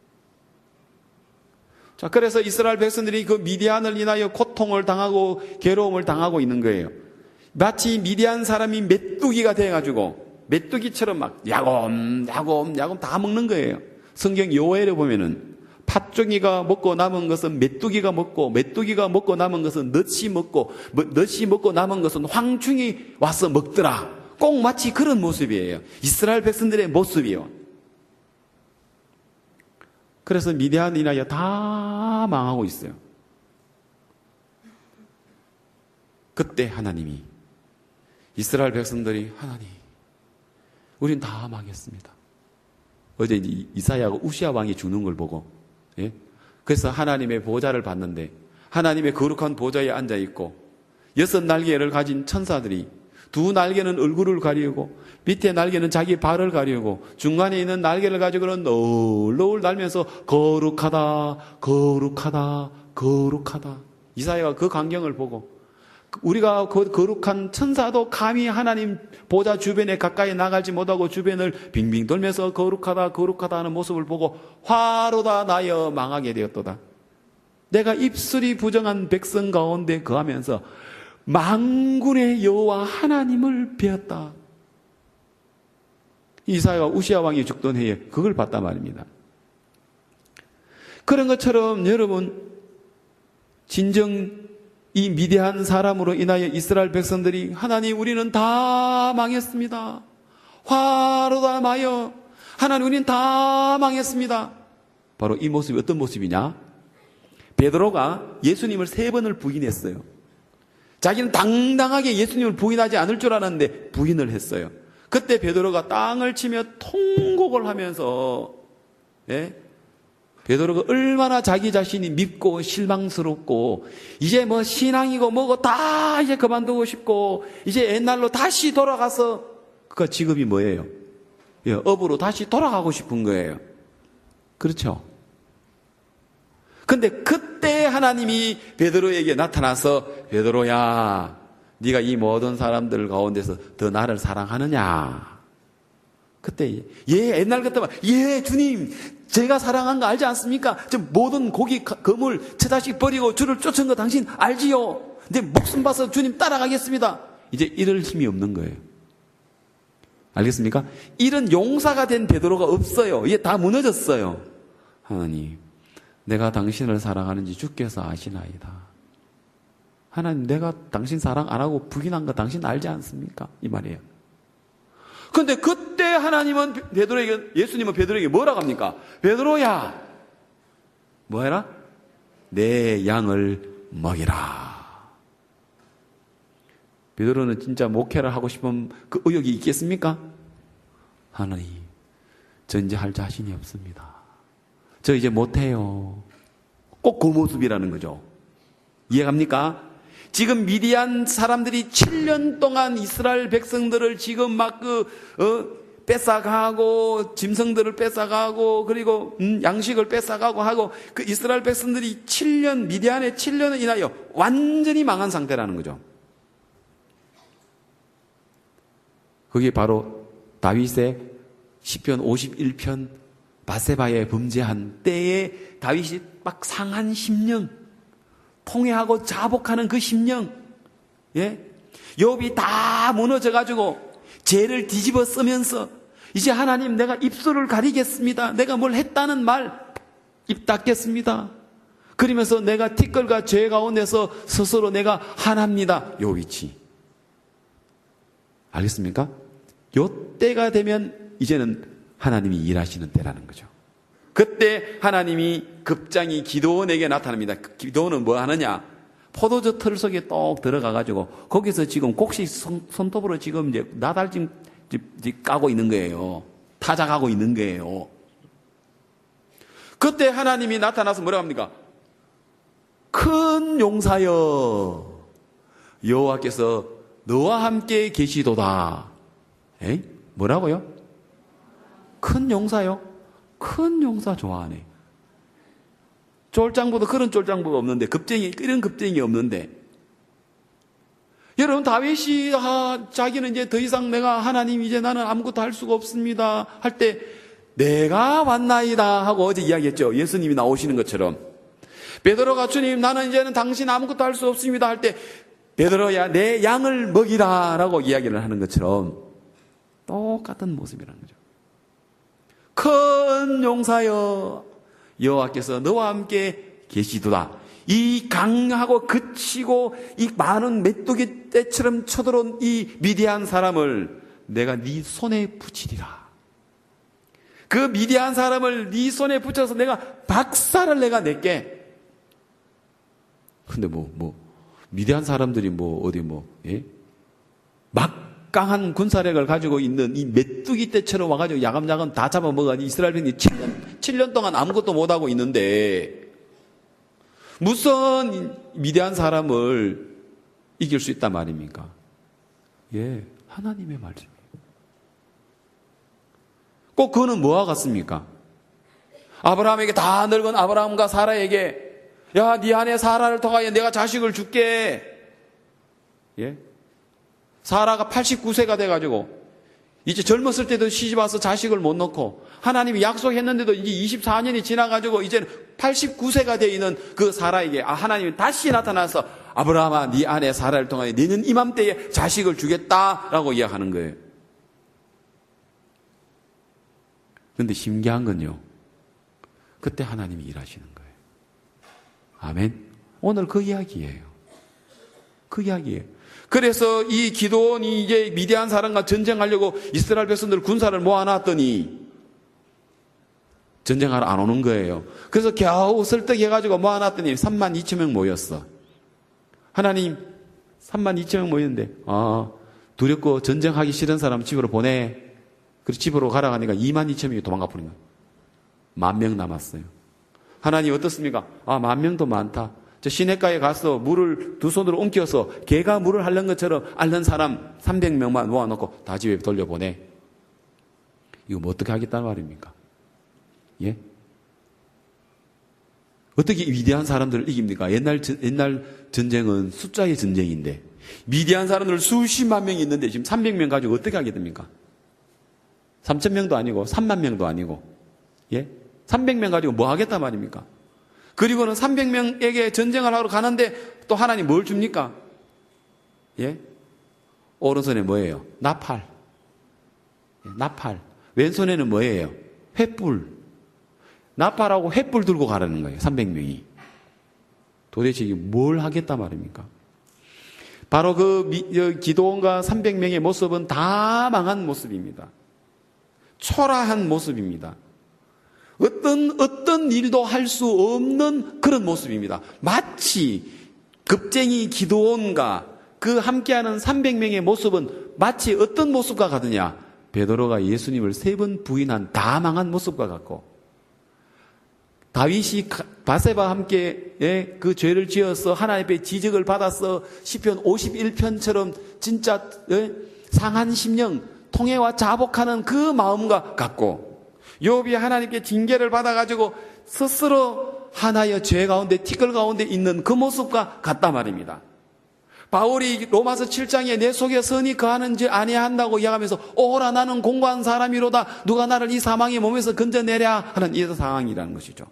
자, 그래서 이스라엘 백성들이 그 미디안을 인하여 고통을 당하고 괴로움을 당하고 있는 거예요. 마치 미디안 사람이 메뚜기가 돼가지고 메뚜기처럼 막 야곰 야곰 야곰 다 먹는 거예요. 성경 요엘에 보면은 팥종이가 먹고 남은 것은 메뚜기가 먹고 메뚜기가 먹고 남은 것은 넛이 먹고 넛이 먹고 남은 것은 황충이 와서 먹더라. 꼭 마치 그런 모습이에요. 이스라엘 백성들의 모습이요. 그래서 미디안 인하여 다 망하고 있어요. 그때 하나님이 이스라엘 백성들이 하나님 우린 다 망했습니다. 어제 이사야가 우시아 왕이 죽는 걸 보고 예? 그래서 하나님의 보좌를 봤는데 하나님의 거룩한 보좌에 앉아있고 여섯 날개를 가진 천사들이 두 날개는 얼굴을 가리우고 밑에 날개는 자기 발을 가리우고 중간에 있는 날개를 가지고는 너울너울 날면서 거룩하다 거룩하다 거룩하다. 이사야가 그 광경을 보고 우리가 그 거룩한 천사도 감히 하나님 보좌 주변에 가까이 나가지 못하고 주변을 빙빙 돌면서 거룩하다 거룩하다 하는 모습을 보고 화로다 나여 망하게 되었도다. 내가 입술이 부정한 백성 가운데 거하면서 만군의 여호와 하나님을 배웠다. 이사야가 우시아 왕이 죽던 해에 그걸 봤단 말입니다. 그런 것처럼 여러분 진정 이 미디안 사람으로 인하여 이스라엘 백성들이 하나님 우리는 다 망했습니다. 화로다 마여 하나님 우리는 다 망했습니다. 바로 이 모습이 어떤 모습이냐? 베드로가 예수님을 세 번을 부인했어요. 자기는 당당하게 예수님을 부인하지 않을 줄 알았는데 부인을 했어요. 그때 베드로가 땅을 치며 통곡을 하면서 예? 베드로가 얼마나 자기 자신이 밉고 실망스럽고 이제 뭐 신앙이고 뭐고 다 이제 그만두고 싶고 이제 옛날로 다시 돌아가서 그 직업이 뭐예요? 예, 업으로 다시 돌아가고 싶은 거예요. 그렇죠? 근데 그때 하나님이 베드로에게 나타나서 베드로야 네가 이 모든 사람들 가운데서 더 나를 사랑하느냐? 그때 예 옛날 같으면 예 주님 제가 사랑한 거 알지 않습니까? 저 모든 고기 거물 처자식 버리고 주를 쫓은 거 당신 알지요? 내 목숨 봐서 주님 따라가겠습니다. 이제 이럴 힘이 없는 거예요. 알겠습니까? 이런 용사가 된 베드로가 없어요. 이게 다 무너졌어요. 하나님 내가 당신을 사랑하는지 주께서 아시나이다. 하나님 내가 당신 사랑 안 하고 부인한 거 당신 알지 않습니까? 이 말이에요. 근데 그때 하나님은 베드로에게, 예수님은 베드로에게 뭐라고 합니까? 베드로야, 뭐 해라? 내 양을 먹이라. 베드로는 진짜 목회를 하고 싶은 그 의욕이 있겠습니까? 하나님, 저 이제 할 자신이 없습니다. 저 이제 못해요. 꼭 그 모습이라는 거죠. 이해갑니까? 지금 미디안 사람들이 칠 년 동안 이스라엘 백성들을 지금 막 그, 어, 뺏어가고, 짐승들을 뺏어가고, 그리고, 음, 양식을 뺏어가고 하고, 그 이스라엘 백성들이 칠 년, 미디안에 칠 년을 인하여 완전히 망한 상태라는 거죠. 그게 바로 다윗의 시편 오십일 편 바세바에 범죄한 때에 다윗이 막 상한 심령, 통회하고 자복하는 그 심령, 예? 욥이 다 무너져가지고 죄를 뒤집어 쓰면서 이제 하나님 내가 입술을 가리겠습니다. 내가 뭘 했다는 말 입 닫겠습니다. 그러면서 내가 티끌과 죄 가운데서 스스로 내가 하나입니다. 욥이지. 알겠습니까? 요 때가 되면 이제는 하나님이 일하시는 때라는 거죠. 그때 하나님이 급장이 기도원에게 나타납니다. 기도원은 뭐 하느냐? 포도주 틀 속에 똑 들어가가지고 거기서 지금 곡식 손, 손톱으로 지금 이제 나달짐 까고 있는 거예요. 타작하고 있는 거예요. 그때 하나님이 나타나서 뭐라고 합니까? 큰 용사여, 여호와께서 너와 함께 계시도다. 에이? 뭐라고요? 큰 용사요? 큰 용사 좋아하네. 쫄장부도 그런 쫄장부가 없는데, 급쟁이, 이런 급쟁이 없는데. 여러분, 다윗이, 아, 자기는 이제 더 이상 내가 하나님 이제 나는 아무것도 할 수가 없습니다. 할 때, 내가 왔나이다 하고 어제 이야기했죠. 예수님이 나오시는 것처럼. 베드로가 주님, 나는 이제는 당신 아무것도 할 수 없습니다. 할 때, 베드로야, 내 양을 먹이라 라고 이야기를 하는 것처럼 똑같은 모습이라는 거죠. 큰 용사여, 여호와께서 너와 함께 계시도다. 이 강하고 그치고 이 많은 메뚜기 떼처럼 쳐들어온 이 미디안 사람을 내가 네 손에 붙이리라. 그 미디안 사람을 네 손에 붙여서 내가 박살을 내가 낼게. 근데 뭐, 뭐, 미디안 사람들이 뭐, 어디 뭐, 예? 막강한 군사력을 가지고 있는 이 메뚜기 떼처럼 와가지고 야금야금 다 잡아먹어가지고 이스라엘 백성이 칠 년, 칠 년 동안 아무것도 못하고 있는데, 무슨 미디안 사람을 이길 수 있단 말입니까? 예, 하나님의 말씀이에요. 꼭 그거는 뭐와 같습니까? 아브라함에게 다 늙은 아브라함과 사라에게 야, 네 안에 사라를 통하여 내가 자식을 줄게. 예? 사라가 팔십구 세가 돼가지고 이제 젊었을 때도 시집 와서 자식을 못 낳고 하나님이 약속했는데도 이제 이십사 년이 지나가지고 이제는 팔십구 세가 되어 있는 그 사라에게 아, 하나님이 다시 나타나서 아브라함아, 네 안에 사라를 통하여 너는 이맘때에 자식을 주겠다라고 이야기하는 거예요. 그런데 신기한 건요, 그때 하나님이 일하시는 거예요. 아멘. 오늘 그 이야기예요. 그 이야기예요. 그래서 이 기도원이 이제 미디안 사람과 전쟁하려고 이스라엘 백성들 군사를 모아놨더니 전쟁하러 안 오는 거예요. 그래서 겨우 설득해가지고 모아놨더니 삼만 이천 명 모였어. 하나님, 삼만 이천 명 모였는데, 아, 두렵고 전쟁하기 싫은 사람 집으로 보내. 그래서 집으로 가라 하니까 이만 이천 명이 도망가 버린 거예요. 만 명 남았어요. 하나님 어떻습니까? 아, 만 명도 많다. 저 시냇가에 가서 물을 두 손으로 옮겨서 개가 물을 핥는 것처럼 앓는 사람 삼백 명만 모아놓고 다 집에 돌려보내. 이거 뭐 어떻게 하겠다는 말입니까? 예? 어떻게 위대한 사람들을 이깁니까? 옛날, 옛날 전쟁은 숫자의 전쟁인데 미디안 사람들 수십만 명이 있는데 지금 삼백 명 가지고 어떻게 하게 됩니까? 삼천 명도 아니고 삼만 명도 아니고, 예? 삼백 명 가지고 뭐 하겠다 말입니까? 그리고는 삼백 명에게 전쟁을 하러 가는데 또 하나님 뭘 줍니까? 예? 오른손에 뭐예요? 나팔. 나팔. 왼손에는 뭐예요? 횃불. 나팔하고 횃불 들고 가라는 거예요. 삼백 명이. 도대체 이게 뭘 하겠다 말입니까? 바로 그 기드온과 삼백 명의 모습은 다 망한 모습입니다. 초라한 모습입니다. 어떤 어떤 일도 할 수 없는 그런 모습입니다. 마치 급쟁이 기드온과 그 함께하는 삼백 명의 모습은 마치 어떤 모습과 같으냐? 베드로가 예수님을 세 번 부인한 다 망한 모습과 같고, 다윗이 바세바와 함께 그 죄를 지어서 하나님 앞에 지적을 받아서 시편 오십일 편처럼 진짜 상한 심령, 통회와 자복하는 그 마음과 같고, 욥이 하나님께 징계를 받아가지고 스스로 하나의 죄 가운데, 티끌 가운데 있는 그 모습과 같단 말입니다. 바울이 로마서 칠 장에 내 속에 선이 거하는지 아니한다고 이야기하면서 오라 나는 공고한 사람이로다 누가 나를 이 사망의 몸에서 건져내랴 하는 이 상황이라는 것이죠.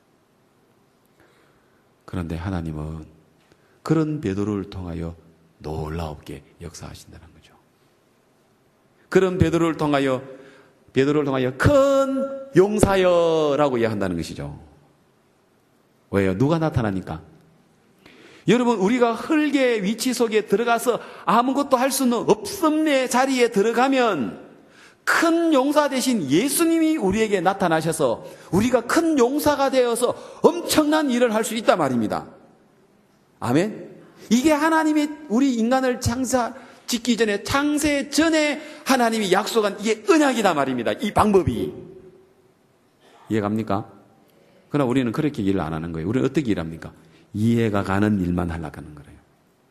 그런데 하나님은 그런 베드로를 통하여 놀라웁게 역사하신다는 거죠. 그런 베드로를 통하여 베드로를 통하여 큰 용사여라고 이야기한다는 것이죠. 왜요? 누가 나타나니까? 여러분, 우리가 흙의 위치 속에 들어가서 아무것도 할 수는 없음의 자리에 들어가면 큰 용사 대신 예수님이 우리에게 나타나셔서 우리가 큰 용사가 되어서 엄청난 일을 할 수 있단 말입니다. 아멘? 이게 하나님이 우리 인간을 창사 짓기 전에, 창세 전에 하나님이 약속한 이게 언약이다 말입니다. 이 방법이. 이해갑니까? 그러나 우리는 그렇게 일을 안 하는 거예요. 우리는 어떻게 일합니까? 이해가 가는 일만 하려고 하는 거예요.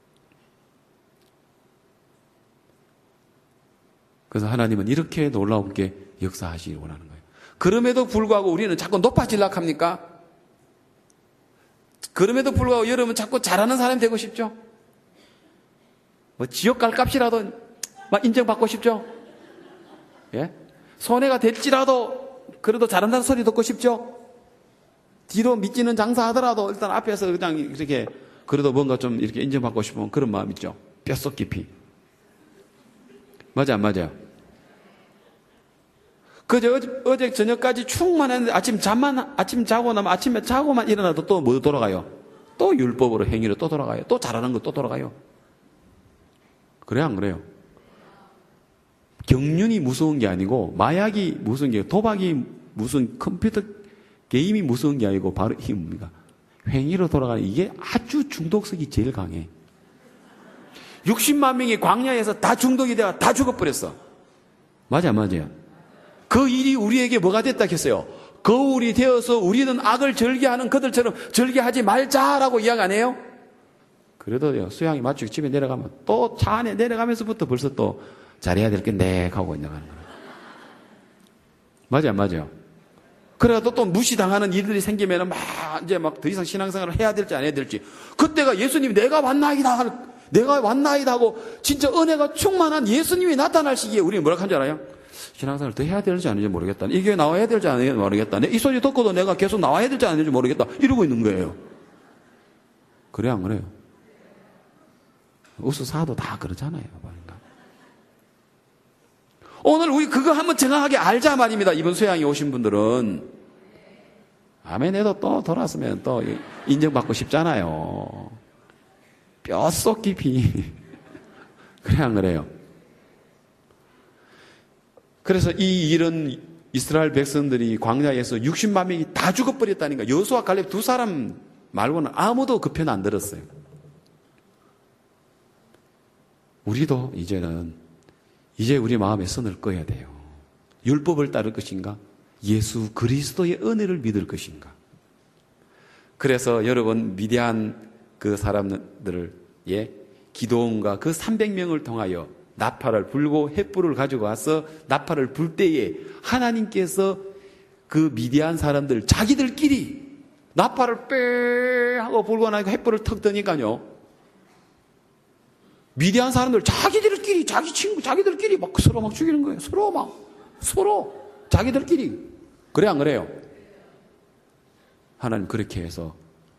그래서 하나님은 이렇게 놀라운게 역사하시길 원하는 거예요. 그럼에도 불구하고 우리는 자꾸 높아지려고 합니까? 그럼에도 불구하고 여러분 자꾸 잘하는 사람이 되고 싶죠? 뭐 지옥 갈 값이라도 막 인정받고 싶죠? 예? 손해가 될지라도 그래도 잘한다는 소리 듣고 싶죠? 뒤로 미치는 장사하더라도 일단 앞에서 그냥 이렇게 그래도 뭔가 좀 이렇게 인정받고 싶은 그런 마음 있죠? 뼛속 깊이. 맞아, 안 맞아요? 그저 어제, 어제 저녁까지 충만했는데 아침 잠만, 아침 자고 나면 아침에 자고만 일어나도 또 뭐 돌아가요? 또 율법으로 행위로 또 돌아가요. 또 잘하는 거 또 돌아가요. 그래요, 안 그래요? 경륜이 무서운 게 아니고, 마약이 무서운 게, 도박이 무슨 컴퓨터 게임이 무서운 게 아니고, 바로 이게 뭡니까? 행위로 돌아가는 이게 아주 중독성이 제일 강해. 육십만 명이 광야에서 다 중독이 되어 다 죽어버렸어. 맞아, 맞아요. 그 일이 우리에게 뭐가 됐다 했어요? 거울이 되어서 우리는 악을 절개하는 그들처럼 절개하지 말자라고 이야기 안 해요? 그래도 수양이 맞추고 집에 내려가면 또 차 안에 내려가면서부터 벌써 또 잘해야 될 게 넥 하고 있나가는 거예요. 맞아요, 맞아요. 그래도 또 무시당하는 일들이 생기면 막 이제 막 더 이상 신앙생활을 해야 될지 안 해야 될지, 그때가 예수님이 내가 왔나이다, 내가 왔나이다 하고 진짜 은혜가 충만한 예수님이 나타날 시기에 우리는 뭐라 한 줄 알아요? 신앙생활을 더 해야 될지 아닌지 모르겠다. 이 교회 나와야 될지 아닌지 모르겠다. 이 소리 듣고도 내가 계속 나와야 될지 아닌지 모르겠다. 이러고 있는 거예요. 그래, 안 그래요? 우수사도 다 그러잖아요. 오늘 우리 그거 한번 정확하게 알자 말입니다. 이번 수양에 오신 분들은. 아멘 해도 또 돌아서면 또 인정받고 싶잖아요. 뼛속 깊이. 그래, 안 그래요? 그래서 이 일은 이스라엘 백성들이 광야에서 육십만 명이 다 죽어버렸다니까. 여호수아 갈렙 두 사람 말고는 아무도 그 편 안 들었어요. 우리도 이제는 이제 우리 마음에 선을 꺼야 돼요. 율법을 따를 것인가? 예수 그리스도의 은혜를 믿을 것인가? 그래서 여러분, 미디안 그 사람들을, 예, 기드온과 그 삼백 명을 통하여 나팔을 불고 횃불을 가지고 와서 나팔을 불 때에 하나님께서 그 미디안 사람들 자기들끼리 나팔을 빼 하고 불고 나니까 횃불을 턱 드니까요, 미디안 사람들 자기들끼리, 자기 친구 자기들끼리 막 서로 막 죽이는 거예요. 서로 막 서로 자기들끼리. 그래, 안 그래요? 하나님 그렇게 해서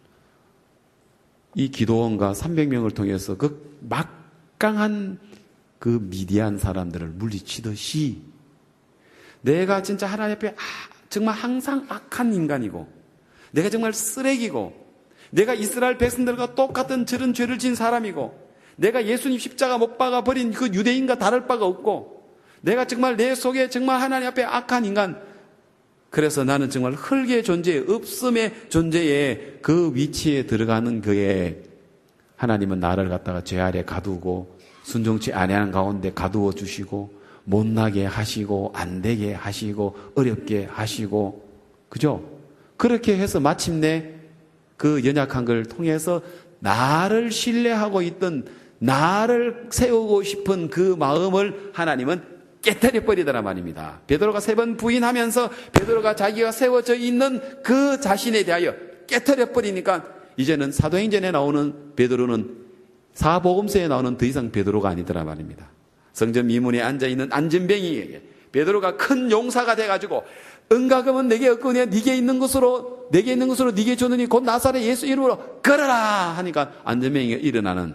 이 기드온과 삼백 명을 통해서 그 막강한 그 미디안 사람들을 물리치듯이 내가 진짜 하나님 앞에 아, 정말 항상 악한 인간이고, 내가 정말 쓰레기고, 내가 이스라엘 백성들과 똑같은 저런 죄를 지은 사람이고, 내가 예수님 십자가 못 박아 버린 그 유대인과 다를 바가 없고, 내가 정말 내 속에 정말 하나님 앞에 악한 인간, 그래서 나는 정말 흙의 존재, 없음의 존재에 그 위치에 들어가는 그에 하나님은 나를 갖다가 죄 아래 가두고 순종치 아니하는 가운데 가두어 주시고 못나게 하시고 안 되게 하시고 어렵게 하시고, 그죠? 그렇게 해서 마침내 그 연약한 걸 통해서 나를 신뢰하고 있던, 나를 세우고 싶은 그 마음을 하나님은 깨뜨려 버리더라 말입니다. 베드로가 세 번 부인하면서 베드로가 자기가 세워져 있는 그 자신에 대하여 깨뜨려 버리니까 이제는 사도행전에 나오는 베드로는, 사복음서에 나오는 더 이상 베드로가 아니더라 말입니다. 성전 미문에 앉아있는 안전뱅이에게 베드로가 큰 용사가 돼가지고 은가금은 내게 없거니와 네게 있는 것으로 내게 있는 것으로 네게 주느니 곧 나사렛 예수 이름으로 걸어라 하니까 안전뱅이가 일어나는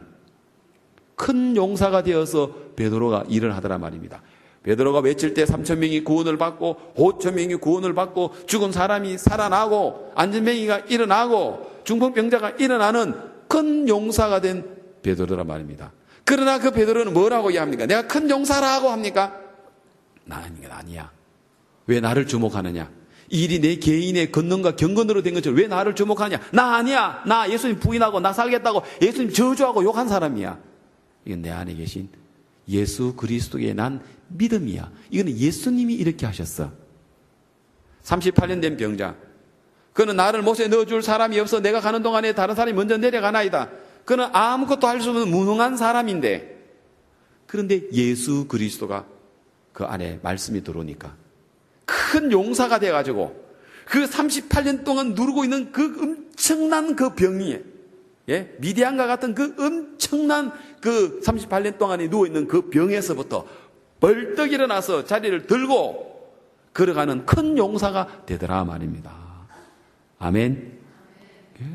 큰 용사가 되어서 베드로가 일을 하더라 말입니다. 베드로가 외칠 때 삼천 명이 구원을 받고 오천 명이 구원을 받고 죽은 사람이 살아나고 안전뱅이가 일어나고 중풍병자가 일어나는 큰 용사가 된 베드로라 말입니다. 그러나 그 베드로는 뭐라고 이야기합니까? 내가 큰 용사라고 합니까? 나는 아니야. 왜 나를 주목하느냐? 이 일이 내 개인의 권능과 경건으로 된 것처럼 왜 나를 주목하느냐? 나 아니야. 나 예수님 부인하고 나 살겠다고 예수님 저주하고 욕한 사람이야. 이건 내 안에 계신 예수 그리스도의 난 믿음이야. 이거는 예수님이 이렇게 하셨어. 삼십팔 년 된 병자. 그는 나를 못에 넣어줄 사람이 없어 내가 가는 동안에 다른 사람이 먼저 내려가나이다. 그는 아무것도 할 수 없는 무능한 사람인데, 그런데 예수 그리스도가 그 안에 말씀이 들어오니까 큰 용사가 돼가지고 그 삼십팔 년 동안 누르고 있는 그 엄청난 그 병이, 예? 미디안과 같은 그 엄청난 그 삼십팔 년 동안에 누워있는 그 병에서부터 벌떡 일어나서 자리를 들고 걸어가는 큰 용사가 되더라 말입니다. 아멘. 예.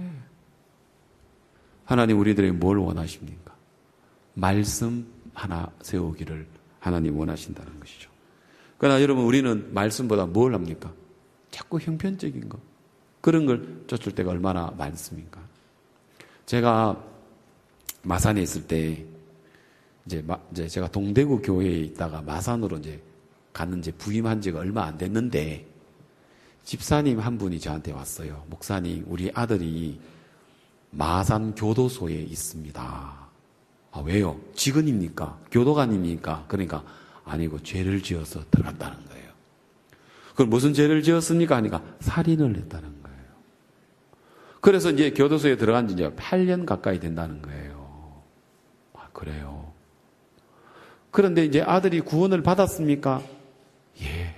하나님 우리들에게 뭘 원하십니까? 말씀 하나 세우기를 하나님 원하신다는 것이죠. 그러나 여러분, 우리는 말씀보다 뭘 합니까? 자꾸 형편적인 거, 그런 걸 쫓을 때가 얼마나 많습니까? 제가 마산에 있을 때 이제, 마, 이제 제가 동대구 교회에 있다가 마산으로 이제 가는 이제 부임한 지가 얼마 안 됐는데, 집사님 한 분이 저한테 왔어요. 목사님, 우리 아들이 마산 교도소에 있습니다. 아, 왜요? 직원입니까? 교도관입니까? 그러니까 아니고 죄를 지어서 들어갔다는 거예요. 그럼 무슨 죄를 지었습니까? 하니까 살인을 했다는 거예요. 그래서 이제 교도소에 들어간 지 이제 팔 년 가까이 된다는 거예요. 아, 그래요. 그런데 이제 아들이 구원을 받았습니까? 예.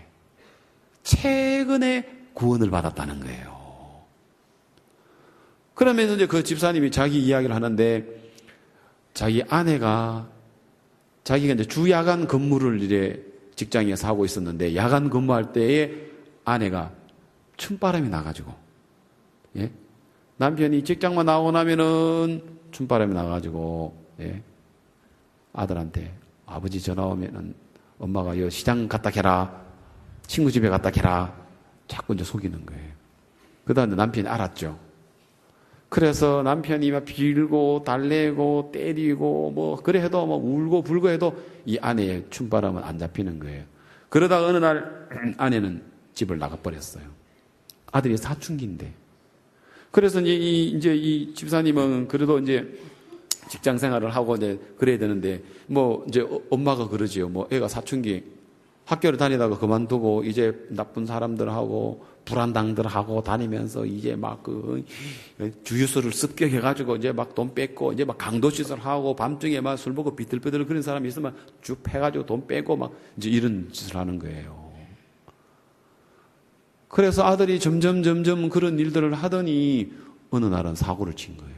최근에 구원을 받았다는 거예요. 그러면서 이제 그 집사님이 자기 이야기를 하는데, 자기 아내가, 자기가 이제 주 야간 근무를 이제 직장에서 하고 있었는데, 야간 근무할 때에 아내가 춤바람이 나가지고, 예? 남편이 직장만 나오고 나면은 춤바람이 나가지고, 예? 아들한테 아버지 전화 오면은 엄마가 여 시장 갔다 캐라, 친구 집에 갔다 캐라, 자꾸 이제 속이는 거예요. 그 다음에 남편이 알았죠. 그래서 남편이 막 빌고 달래고 때리고 뭐 그래 해도 뭐 울고 불고 해도 이 아내의 춤바람은 안 잡히는 거예요. 그러다가 어느 날 아내는 집을 나가버렸어요. 아들이 사춘기인데. 그래서 이제 이, 이제 이 집사님은 그래도 이제 직장 생활을 하고 이제 그래야 되는데, 뭐 이제 엄마가 그러지요. 뭐 애가 사춘기 학교를 다니다가 그만두고 이제 나쁜 사람들하고 불안당들하고 다니면서 이제 막 그 주유소를 습격해가지고 이제 막 돈 뺏고 이제 막 강도시설하고 밤중에 막 술 먹고 비틀비틀 그런 사람이 있으면 쭉 패가지고 돈 빼고 막 이제 이런 짓을 하는 거예요. 그래서 아들이 점점 점점 그런 일들을 하더니 어느 날은 사고를 친 거예요.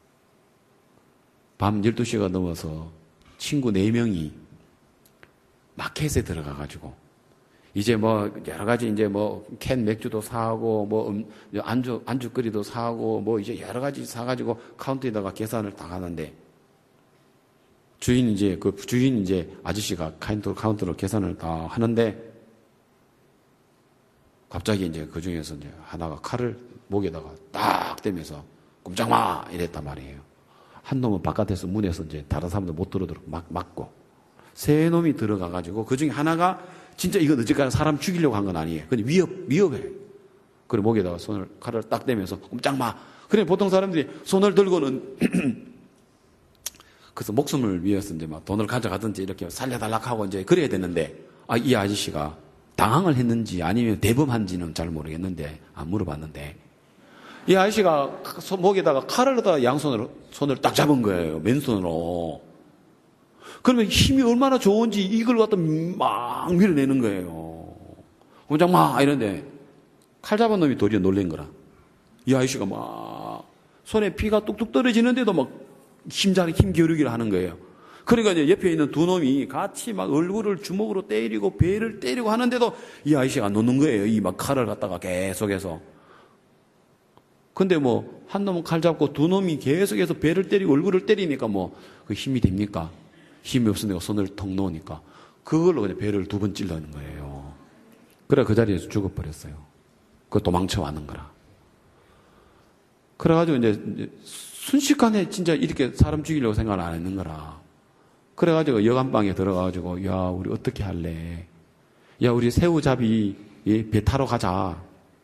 밤 열두 시가 넘어서 친구 네 명이 마켓에 들어가가지고 이제 뭐 여러 가지 이제 뭐 캔 맥주도 사고 뭐 안주 안주거리도 사고 뭐 이제 여러 가지 사가지고 카운터에다가 계산을 다 하는데, 주인 이제 그 주인 이제 아저씨가 카운터 카운터로 계산을 다 하는데, 갑자기 이제 그 중에서 이제 하나가 칼을 목에다가 딱 대면서 꼼짝마 이랬단 말이에요. 한 놈은 바깥에서 문에서 이제 다른 사람들 못 들어오도록 막, 막고, 세 놈이 들어가가지고, 그 중에 하나가 진짜 이거 늦을까지 사람 죽이려고 한 건 아니에요. 근데 위협, 위협해. 그래, 목에다가 손을, 칼을 딱 대면서, 꼼짝 마. 그래, 보통 사람들이 손을 들고는, 그래서 목숨을 위해서 이제 막 돈을 가져가든지 이렇게 살려달라고 하고 이제 그래야 되는데, 아, 이 아저씨가 당황을 했는지 아니면 대범한지는 잘 모르겠는데, 안 물어봤는데, 이 아저씨가 목에다가 칼을 넣다가 양손으로 손을 딱 잡은 거예요. 맨손으로. 그러면 힘이 얼마나 좋은지 이걸 갖다 막 밀어내는 거예요. 꼼짝 마! 이런데 칼 잡은 놈이 도리어 놀란 거라. 이 아저씨가 막 손에 피가 뚝뚝 떨어지는데도 막 심장, 힘 겨루기를 하는 거예요. 그러니까 이제 옆에 있는 두 놈이 같이 막 얼굴을 주먹으로 때리고 배를 때리고 하는데도 이 아저씨가 놓는 거예요. 이 막 칼을 갖다가 계속해서. 근데 뭐, 한 놈은 칼 잡고 두 놈이 계속해서 배를 때리고 얼굴을 때리니까 뭐, 그 힘이 됩니까? 힘이 없으니까 손을 턱 놓으니까. 그걸로 그냥 배를 두 번 찔러는 거예요. 그래, 그 자리에서 죽어버렸어요. 그 도망쳐 왔는 거라. 그래가지고 이제, 순식간에 진짜 이렇게 사람 죽이려고 생각을 안 했는 거라. 그래가지고 여간방에 들어가가지고, 야, 우리 어떻게 할래? 야, 우리 새우잡이 배 타러 가자.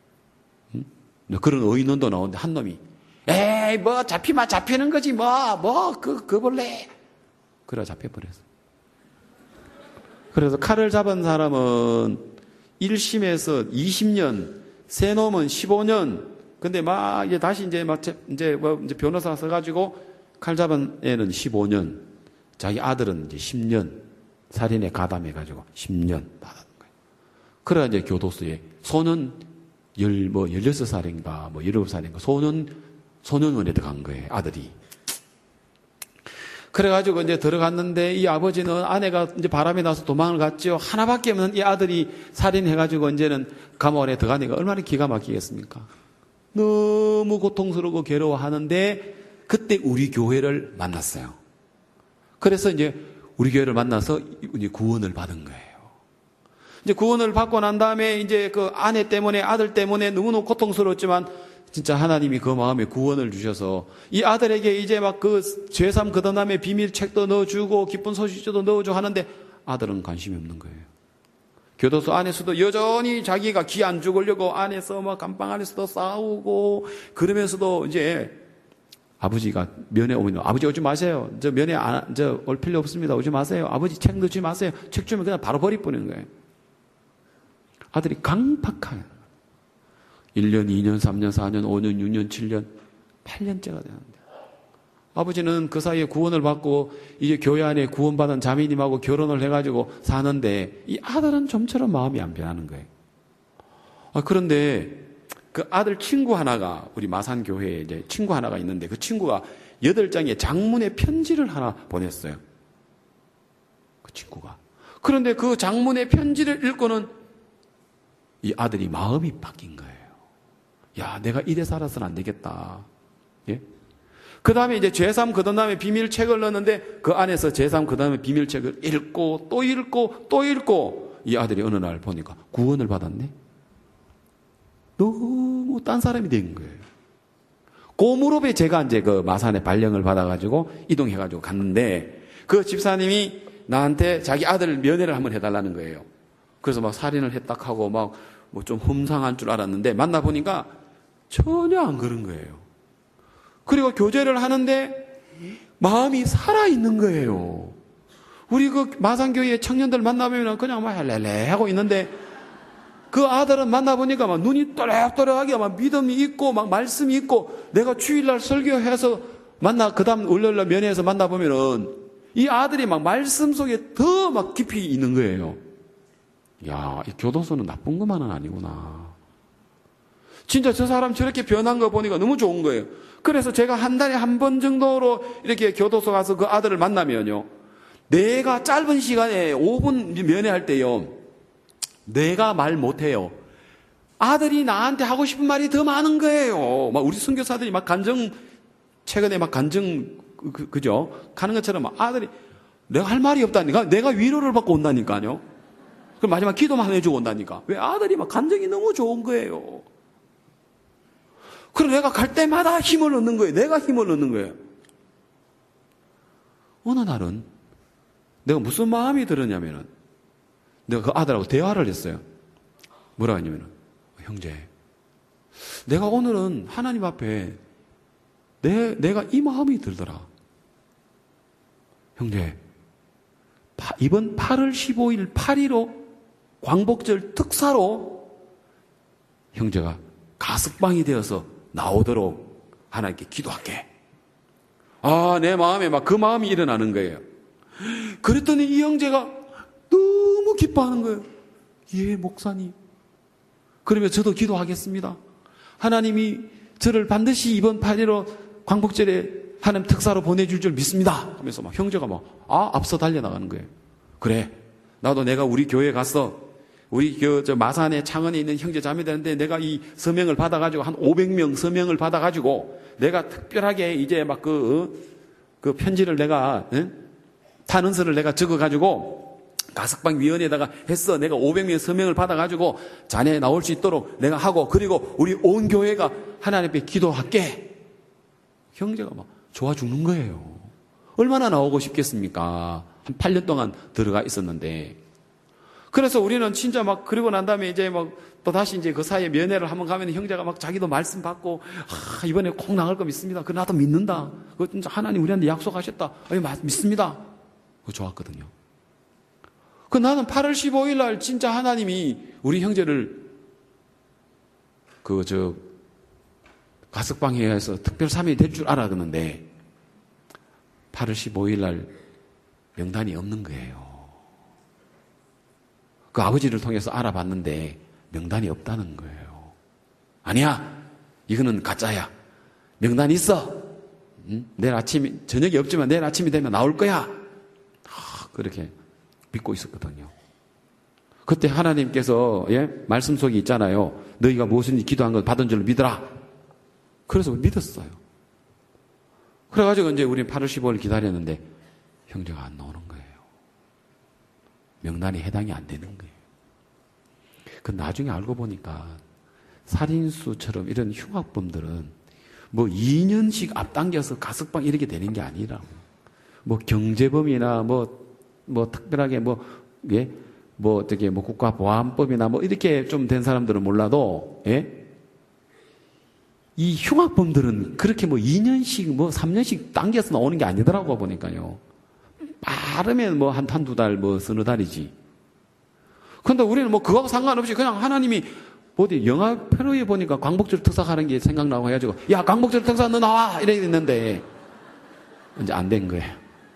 그런 의논도 나오는데 한 놈이 에이 뭐 잡히면 잡히는 거지 뭐 뭐 그 그 볼래 그래 잡혀버렸어. 그래서 칼을 잡은 사람은 일 심에서 이십 년, 세 놈은 십오 년. 근데 막 이제 다시 이제 막 이제 뭐 이제 변호사 써가지고 칼 잡은 애는 십오 년, 자기 아들은 이제 십 년 살인에 가담해가지고 십 년 받았는 거예요. 그래 이제 교도소에 소는 열, 뭐, 열여섯 살인가, 뭐, 열일곱 살인가, 소년, 소년원에 들어간 거예요, 아들이. 그래가지고 이제 들어갔는데, 이 아버지는 아내가 이제 바람이 나서 도망을 갔죠. 하나밖에 없는 이 아들이 살인해가지고 이제는 감옥에 들어가니까 얼마나 기가 막히겠습니까? 너무 고통스러우고 괴로워하는데, 그때 우리 교회를 만났어요. 그래서 이제 우리 교회를 만나서 구원을 받은 거예요. 이제 구원을 받고 난 다음에 이제 그 아내 때문에 아들 때문에 너무너무 고통스러웠지만 진짜 하나님이 그 마음에 구원을 주셔서 이 아들에게 이제 막 그 죄삼 거듭남의 비밀책도 넣어주고 기쁜 소식도 넣어주고 하는데 아들은 관심이 없는 거예요. 교도소 안에서도 여전히 자기가 기 안 죽으려고 안에서 막 감방 안에서도 싸우고 그러면서도 이제 아버지가 면회 오면 아버지 오지 마세요. 저 면회 안, 저 올 필요 없습니다. 오지 마세요. 아버지 책 넣지 마세요. 책 주면 그냥 바로 버리버리는 거예요. 아들이 강팍한 일 년, 이 년, 삼 년, 사 년, 오 년, 육 년, 칠 년, 팔 년째가 되는데 아버지는 그 사이에 구원을 받고 이제 교회 안에 구원받은 자매님하고 결혼을 해가지고 사는데 이 아들은 좀처럼 마음이 안 변하는 거예요. 아, 그런데 그 아들 친구 하나가 우리 마산교회에 이제 친구 하나가 있는데 그 친구가 여덟 장의 장문의 편지를 하나 보냈어요. 그 친구가. 그런데 그 장문의 편지를 읽고는 이 아들이 마음이 바뀐 거예요. 야, 내가 이래 살아서는 안 되겠다. 예? 그 다음에 이제 제삼 거듭남의 비밀책을 넣었는데 그 안에서 제삼 거듭남의 비밀책을 읽고 또 읽고 또 읽고 이 아들이 어느 날 보니까 구원을 받았네? 너무 딴 사람이 된 거예요. 그 무렵에 제가 이제 그 마산에 발령을 받아가지고 이동해가지고 갔는데 그 집사님이 나한테 자기 아들 면회를 한번 해달라는 거예요. 그래서 막 살인을 했다 하고 막 뭐 좀 흠상한 줄 알았는데 만나보니까 전혀 안 그런 거예요. 그리고 교제를 하는데 마음이 살아있는 거예요. 우리 그 마산교회 청년들 만나보면 그냥 막 헬렐레 하고 있는데 그 아들은 만나보니까 막 눈이 또렷또렷하게 막 믿음이 있고 막 말씀이 있고 내가 주일날 설교해서 만나 그 다음 월요일날 면회에서 만나보면은 이 아들이 막 말씀 속에 더 막 깊이 있는 거예요. 야, 이 교도소는 나쁜 것만은 아니구나. 진짜 저 사람 저렇게 변한 거 보니까 너무 좋은 거예요. 그래서 제가 한 달에 한 번 정도로 이렇게 교도소 가서 그 아들을 만나면요. 내가 짧은 시간에 오 분 면회할 때요. 내가 말 못해요. 아들이 나한테 하고 싶은 말이 더 많은 거예요. 막 우리 선교사들이 막 간증, 최근에 막 간증, 그, 그죠? 가는 것처럼 막 아들이 내가 할 말이 없다니까? 내가 위로를 받고 온다니까요. 그럼 마지막 기도만 해주고 온다니까. 왜 아들이 막 감정이 너무 좋은 거예요. 그래서 내가 갈 때마다 힘을 얻는 거예요. 내가 힘을 얻는 거예요. 어느 날은 내가 무슨 마음이 들었냐면은 내가 그 아들하고 대화를 했어요. 뭐라 하냐면은 형제, 내가 오늘은 하나님 앞에 내, 내가 이 마음이 들더라. 형제, 이번 팔월 십오일 팔 일오 광복절 특사로 형제가 가석방이 되어서 나오도록 하나님께 기도할게. 아, 내 마음에 막 그 마음이 일어나는 거예요. 그랬더니 이 형제가 너무 기뻐하는 거예요. 예, 목사님. 그러면 저도 기도하겠습니다. 하나님이 저를 반드시 이번 팔 일오 광복절에 하나님 특사로 보내줄 줄 믿습니다. 하면서 막 형제가 막, 아, 앞서 달려나가는 거예요. 그래. 나도 내가 우리 교회에 가서 우리 그, 저 마산에 창원에 있는 형제 자매들한테 내가 이 서명을 받아가지고 한 오백 명 서명을 받아가지고 내가 특별하게 이제 막 그, 그 편지를 내가, 응? 탄원서를 내가 적어가지고 가석방위원회에다가 했어. 내가 오백 명 서명을 받아가지고 자네 나올 수 있도록 내가 하고 그리고 우리 온 교회가 하나님 앞에 기도할게. 형제가 막 좋아 죽는 거예요. 얼마나 나오고 싶겠습니까? 한 팔 년 동안 들어가 있었는데. 그래서 우리는 진짜 막 그러고 난 다음에 이제 막 또 다시 이제 그 사이에 면회를 한번 가면 형제가 막 자기도 말씀 받고 아, 이번에 꼭 나갈 거 믿습니다. 그 나도 믿는다. 그 진짜 하나님 우리한테 약속하셨다. 아, 믿습니다. 그거 좋았거든요. 그 나는 팔월 십오일 날 진짜 하나님이 우리 형제를 그 저 가석방회에서 특별 사명이 될 줄 알았는데 팔월 십오일 날 명단이 없는 거예요. 그 아버지를 통해서 알아봤는데 명단이 없다는 거예요. 아니야, 이거는 가짜야. 명단이 있어. 응? 내일 아침, 저녁이 없지만 내일 아침이 되면 나올 거야. 아, 그렇게 믿고 있었거든요. 그때 하나님께서 예? 말씀 속에 있잖아요. 너희가 무엇인지 기도한 것 받은 줄로 믿어라. 그래서 믿었어요. 그래가지고 이제 우리 팔월 십오일 기다렸는데 형제가 안 나오는 거예요. 명단에 해당이 안 되는 거예요. 그 나중에 알고 보니까 살인수처럼 이런 흉악범들은 뭐 이 년씩 앞당겨서 가석방 이렇게 되는 게 아니라고. 뭐 경제범이나 뭐, 뭐 특별하게 뭐, 예? 뭐 어떻게 뭐 국가보안법이나 뭐 이렇게 좀 된 사람들은 몰라도, 예? 이 흉악범들은 그렇게 뭐 이 년씩 뭐 삼 년씩 당겨서 나오는 게 아니더라고 보니까요. 빠르면 뭐 한, 한두 달, 뭐 서너 달이지. 근데 우리는 뭐 그거하고 상관없이 그냥 하나님이 어디 영화 표로에 보니까 광복절 특사 하는 게 생각나고 해가지고 야, 광복절 특사 너 나와! 이래 있는데 이제 안 된 거예요.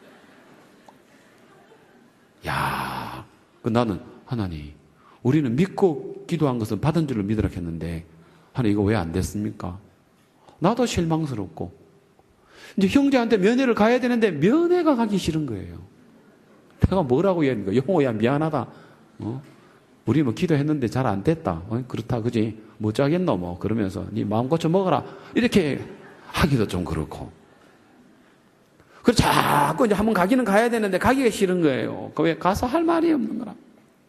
야, 그 나는 하나님, 우리는 믿고 기도한 것은 받은 줄로 믿으라 했는데 하나님 이거 왜 안 됐습니까? 나도 실망스럽고 이제 형제한테 면회를 가야 되는데 면회가 가기 싫은 거예요. 내가 뭐라고 해야 되는 거야? 영호야 미안하다. 어? 우리 뭐 기도했는데 잘 안 됐다. 어? 그렇다 그지? 못 자겠노 뭐 그러면서 네 마음 고쳐 먹어라. 이렇게 하기도 좀 그렇고. 그래서 자꾸 이제 한번 가기는 가야 되는데 가기가 싫은 거예요. 그 왜 가서 할 말이 없는 거라.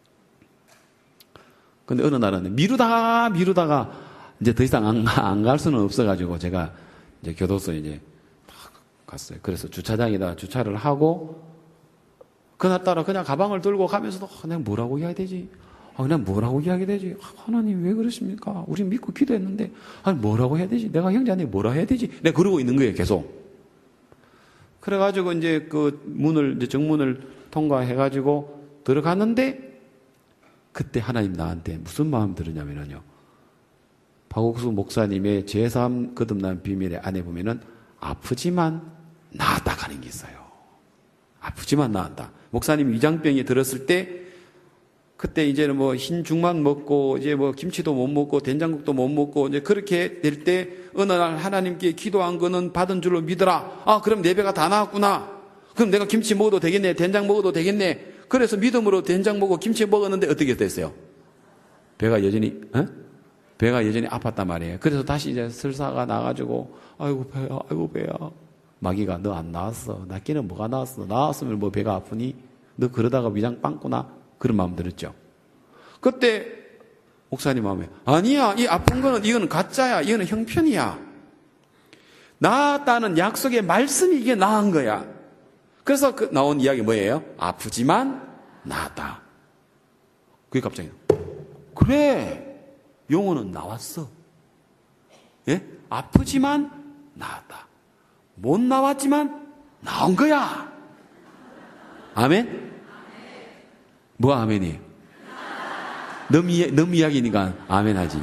근데 어느 날은 미루다가 미루다가 이제 더 이상 안, 안 갈 수는 없어가지고 제가 이제 교도소에 이제 갔어요. 그래서 주차장에다 주차를 하고 그날따라 그냥 가방을 들고 가면서도 아, 내가 뭐라고 이야기 되지? 아, 그냥 뭐라고 이야기 되지? 아, 하나님 왜 그러십니까? 우리 믿고 기도했는데 아니 뭐라고 해야 되지? 내가 형제한테 뭐라 해야 되지? 내가 그러고 있는 거예요, 계속. 그래가지고 이제 그 문을 이제 정문을 통과해가지고 들어갔는데 그때 하나님 나한테 무슨 마음 들으냐면요. 박옥수 목사님의 제삼 거듭난 비밀의 안에 보면은 아프지만 나았다 가는 게 있어요. 아프지만 나았다. 목사님 위장병이 들었을 때 그때 이제는 뭐 흰 죽만 먹고 이제 뭐 김치도 못 먹고 된장국도 못 먹고 이제 그렇게 될 때 어느 날 하나님께 기도한 거는 받은 줄로 믿어라. 아, 그럼 내 배가 다 나았구나. 그럼 내가 김치 먹어도 되겠네. 된장 먹어도 되겠네. 그래서 믿음으로 된장 먹고 김치 먹었는데 어떻게 됐어요? 배가 여전히 어? 배가 여전히 아팠단 말이에요. 그래서 다시 이제 설사가 나가지고 아이고 배야, 아이고 배야. 마귀가 너 안 나왔어. 낫기는 뭐가 나왔어. 나왔으면 뭐 배가 아프니? 너 그러다가 위장 빵꾸나? 그런 마음 들었죠. 그때 목사님 마음에 아니야. 이 아픈 거는 이거는 가짜야. 이거는 형편이야. 나았다는 약속의 말씀이 이게 나은 거야. 그래서 그 나온 이야기 뭐예요? 아프지만 나았다. 그게 갑자기 그래 영혼은 나왔어. 예? 아프지만 나았다. 못 나왔지만 나온 거야. 아멘? 뭐 아멘이에요? 넌, 이야, 넌 이야기니까 아멘 하지.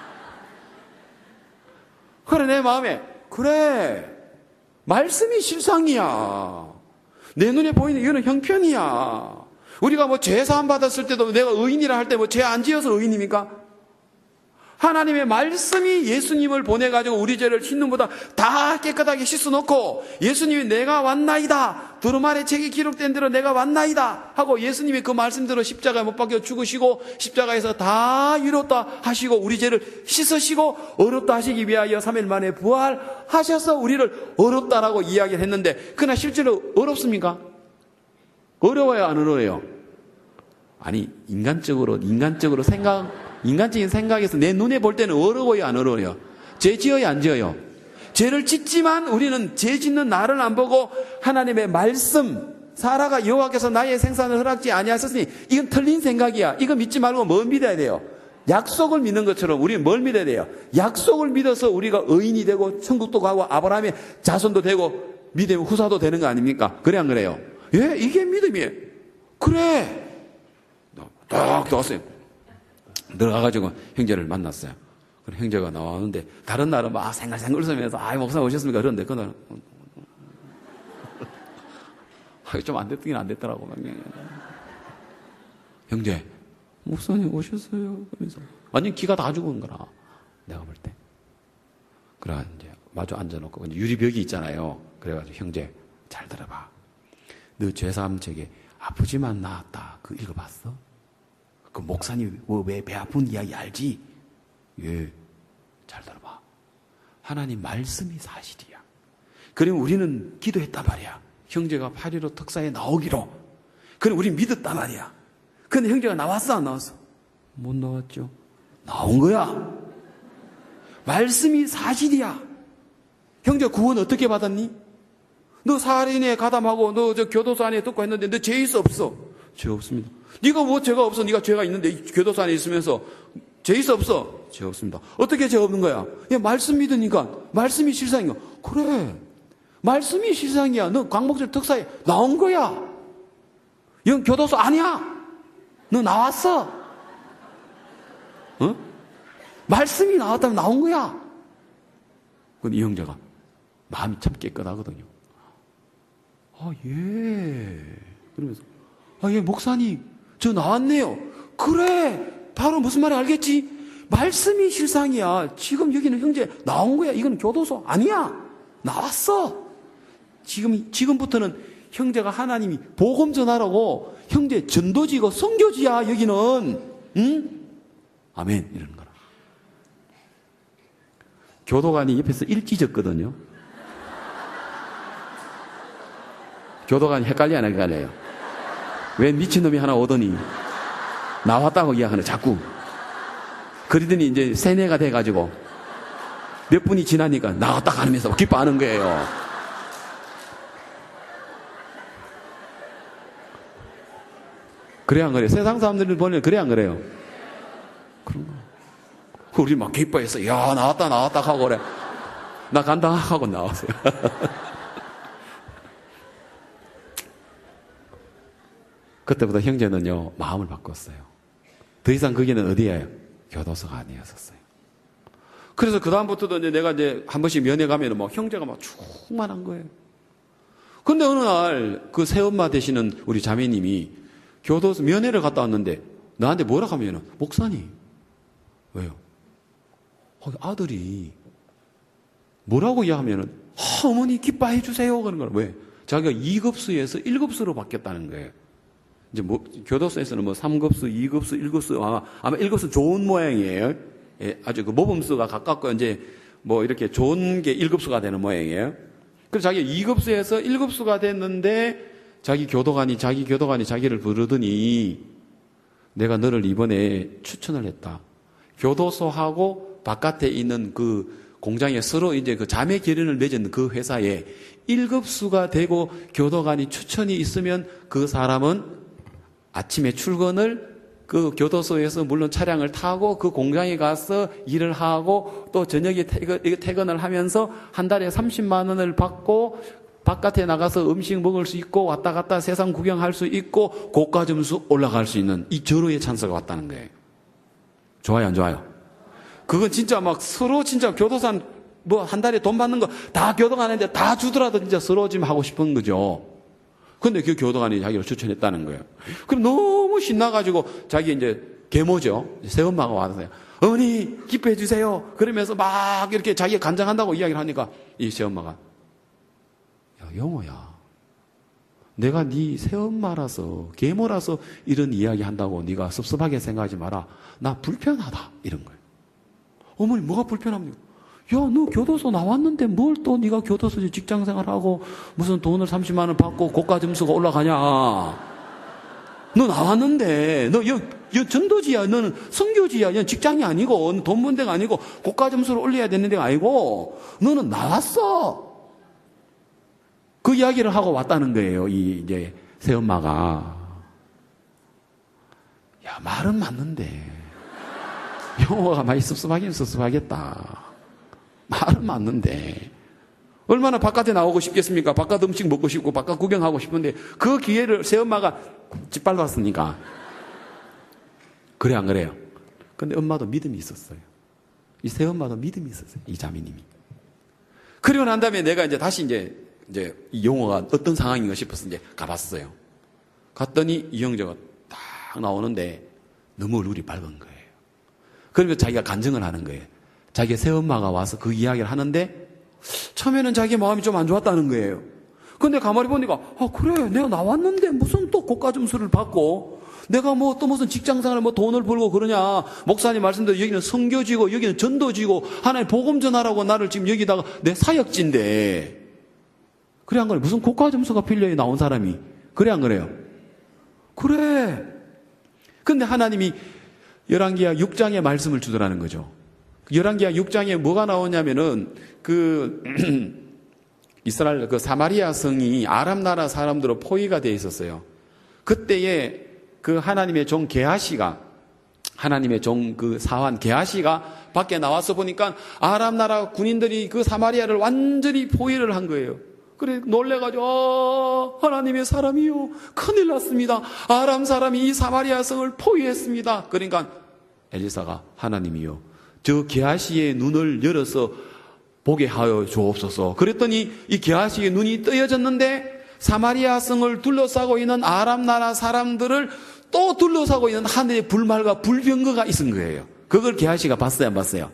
그래 내 마음에 그래 말씀이 실상이야. 내 눈에 보이는 이거는 형편이야. 우리가 뭐 죄 사함 받았을 때도 내가 의인이라 할 때 뭐 죄 안 지어서 의인입니까? 하나님의 말씀이 예수님을 보내가지고 우리 죄를 흰눈보다 다 깨끗하게 씻어놓고 예수님이 내가 왔나이다. 두루마리 책이 기록된 대로 내가 왔나이다. 하고 예수님이 그 말씀대로 십자가에 못 박혀 죽으시고 십자가에서 다 이뤘다 하시고 우리 죄를 씻으시고 어렵다 하시기 위하여 삼 일 만에 부활하셔서 우리를 어렵다라고 이야기를 했는데 그러나 실제로 어렵습니까? 어려워요, 안 어려워요? 아니, 인간적으로, 인간적으로 생각, 인간적인 생각에서 내 눈에 볼 때는 어려워요, 안 어려워요? 죄 지어요, 안 지어요? 죄를 짓지만 우리는 죄 짓는 나를 안 보고 하나님의 말씀, 사라가 여호와께서 나의 생산을 허락지 아니하셨으니 이건 틀린 생각이야. 이거 믿지 말고 뭘 믿어야 돼요? 약속을 믿는 것처럼 우리는 뭘 믿어야 돼요? 약속을 믿어서 우리가 의인이 되고 천국도 가고 아브라함의 자손도 되고 믿음의 후사도 되는 거 아닙니까? 그래 안 그래요? 예, 이게 믿음이에요. 그래. 딱 나왔어요. 들어가가지고 형제를 만났어요. 그럼 형제가 나왔는데 다른 날은 막 생글생글 웃으면서 아, 목사 오셨습니까? 그런데 그날은 좀 안 됐긴 안 됐더라고. 형제, 목사님 오셨어요. 그래서 완전 기가 다 죽은 거라. 내가 볼 때. 그래 이제 마주 앉아놓고 유리벽이 있잖아요. 그래가지고 형제 잘 들어봐. 너 죄사함 책에 아프지만 나았다. 그거 읽어봤어? 그 목사님 왜 배 아픈 이야기 알지? 예, 잘 들어봐. 하나님 말씀이 사실이야. 그러면 우리는 기도했단 말이야. 형제가 팔일오 특사에 나오기로. 그럼 우리 믿었단 말이야. 근데 형제가 나왔어 안 나왔어? 못 나왔죠. 나온 거야. 말씀이 사실이야. 형제 구원 어떻게 받았니? 너 살인에 가담하고 너 저 교도소 안에 듣고 했는데 너 죄 있어 없어? 죄 없습니다. 네가 뭐 죄가 없어? 네가 죄가 있는데 교도소 안에 있으면서 죄 있어 없어? 죄 없습니다. 어떻게 죄 없는 거야? 야, 말씀 믿으니까 말씀이 실상이야. 그래. 말씀이 실상이야. 너 광복절 특사에 나온 거야. 이건 교도소 아니야. 너 나왔어. 어? 말씀이 나왔다면 나온 거야. 근데 이 형제가 마음이 참 깨끗하거든요. 아, 예. 그러면서, 아, 예, 목사님, 저 나왔네요. 그래. 바로 무슨 말인지 알겠지? 말씀이 실상이야. 지금 여기는 형제 나온 거야. 이건 교도소 아니야. 나왔어. 지금, 지금부터는 형제가 하나님이 복음 전하라고 형제 전도지고 선교지야, 여기는. 응? 아멘. 이러는 거라. 교도관이 옆에서 일찢었거든요. 교도관이 헷갈리 안 헷갈려요? 왜 미친놈이 하나 오더니 나왔다고 이야기하는 자꾸. 그러더니 이제 세뇌가 돼가지고 몇 분이 지나니까 나왔다 가면서 기뻐하는 거예요. 그래 안 그래요? 세상 사람들을 보면 그래 안 그래요? 그런 거. 우리 막 기뻐했어. 야, 나왔다 나왔다 하고 그래. 나 간다 하고 나왔어요. 그때부터 형제는요, 마음을 바꿨어요. 더 이상 거기는 어디예요? 교도소가 아니었었어요. 그래서 그다음부터도 이제 내가 이제 한 번씩 면회 가면은 막 형제가 막 충만한 거예요. 근데 어느 날 그 새엄마 되시는 우리 자매님이 교도소 면회를 갔다 왔는데 나한테 뭐라 하면은, 목사님, 왜요? 아들이 뭐라고 이야기하면은, 아, 어머니 기뻐해 주세요. 그런 거야. 왜? 자기가 이 급수에서 일 급수로 바뀌었다는 거예요. 이제 뭐, 교도소에서는 뭐 삼 급수, 이 급수, 일 급수, 아마, 아마 일 급수 좋은 모양이에요. 예, 아주 그 모범수가 가깝고 이제 뭐 이렇게 좋은 게 일 급수가 되는 모양이에요. 그래서 자기가 이 급수에서 일 급수가 됐는데 자기 교도관이, 자기 교도관이 자기를 부르더니 내가 너를 이번에 추천을 했다. 교도소하고 바깥에 있는 그 공장에 서로 이제 그 자매 결연을 맺은 그 회사에 일 급수가 되고 교도관이 추천이 있으면 그 사람은 아침에 출근을 그 교도소에서 물론 차량을 타고 그 공장에 가서 일을 하고 또 저녁에 퇴근, 퇴근을 하면서 한 달에 삼십만 원을 받고 바깥에 나가서 음식 먹을 수 있고 왔다 갔다 세상 구경할 수 있고 고가 점수 올라갈 수 있는 이 절호의 찬스가 왔다는 거예요. 좋아요, 안 좋아요? 그건 진짜 막 서로 진짜 교도관 뭐 한 달에 돈 받는 거 다 교도관한테 다 주더라도 진짜 서로 좀 하고 싶은 거죠. 근데 그 교도관이 자기를 추천했다는 거예요. 그럼 너무 신나가지고 자기 이제 계모죠. 새엄마가 와서요. 어머니 기뻐해 주세요. 그러면서 막 이렇게 자기가 간장한다고 이야기를 하니까 이 새엄마가 야 영호야, 내가 네 새엄마라서 계모라서 이런 이야기 한다고 네가 섭섭하게 생각하지 마라. 나 불편하다 이런 거예요. 어머니 뭐가 불편합니까? 야, 너 교도소 나왔는데 뭘 또 네가 교도소 직장 생활하고 무슨 돈을 삼십만 원 받고 고가 점수가 올라가냐? 너 나왔는데 너 여, 여 전도지야. 너는 선교지야. 넌 직장이 아니고 돈 번 데가 아니고 고가 점수를 올려야 되는 데가 아니고 너는 나왔어. 그 이야기를 하고 왔다는 거예요. 이 이제 새엄마가. 야, 말은 맞는데 영어가 많이 섭섭하긴 섭섭하겠다. 말은 맞는데 얼마나 바깥에 나오고 싶겠습니까? 바깥 음식 먹고 싶고 바깥 구경하고 싶은데 그 기회를 새엄마가 짓밟았으니까. 그래 안 그래요? 근데 엄마도 믿음이 있었어요. 이 새엄마도 믿음이 있었어요. 이 자매님이. 그리고 난 다음에 내가 이제 다시 이제 이제 이 용어가 어떤 상황인가 싶어서 이제 가봤어요. 갔더니 이 형제가 딱 나오는데 너무 얼굴이 밝은 거예요. 그러면 자기가 간증을 하는 거예요. 자기 새엄마가 와서 그 이야기를 하는데 처음에는 자기 마음이 좀 안 좋았다는 거예요. 근데 가만히 보니까 아 그래 내가 나왔는데 무슨 또 고가 점수를 받고 내가 뭐 또 무슨 직장생활 뭐 돈을 벌고 그러냐. 목사님 말씀대로 여기는 선교지고 여기는 전도지고 하나님 복음 전하라고 나를 지금 여기다가 내 사역지인데 그래 안 그래? 무슨 고가 점수가 필요해 나온 사람이. 그래 안 그래요? 그래. 근데 하나님이 열왕기하 육 장의 말씀을 주더라는 거죠. 열왕기하 육 장에 뭐가 나오냐면은 그 이스라엘 그 사마리아 성이 아람 나라 사람들로 포위가 되어 있었어요. 그때에 그 하나님의 종 게하시가 하나님의 종 그 사환 게하시가 밖에 나와서 보니까 아람 나라 군인들이 그 사마리아를 완전히 포위를 한 거예요. 그래 놀래가지고 어, 하나님의 사람이요 큰일 났습니다. 아람 사람이 이 사마리아 성을 포위했습니다. 그러니까 엘리사가 하나님이요 저 게하시의 눈을 열어서 보게 하여 주옵소서. 그랬더니 이 게하시의 눈이 뜨여졌는데 사마리아 성을 둘러싸고 있는 아람 나라 사람들을 또 둘러싸고 있는 하늘의 불말과 불병거가 있은 거예요. 그걸 게하시가 봤어요, 안 봤어요?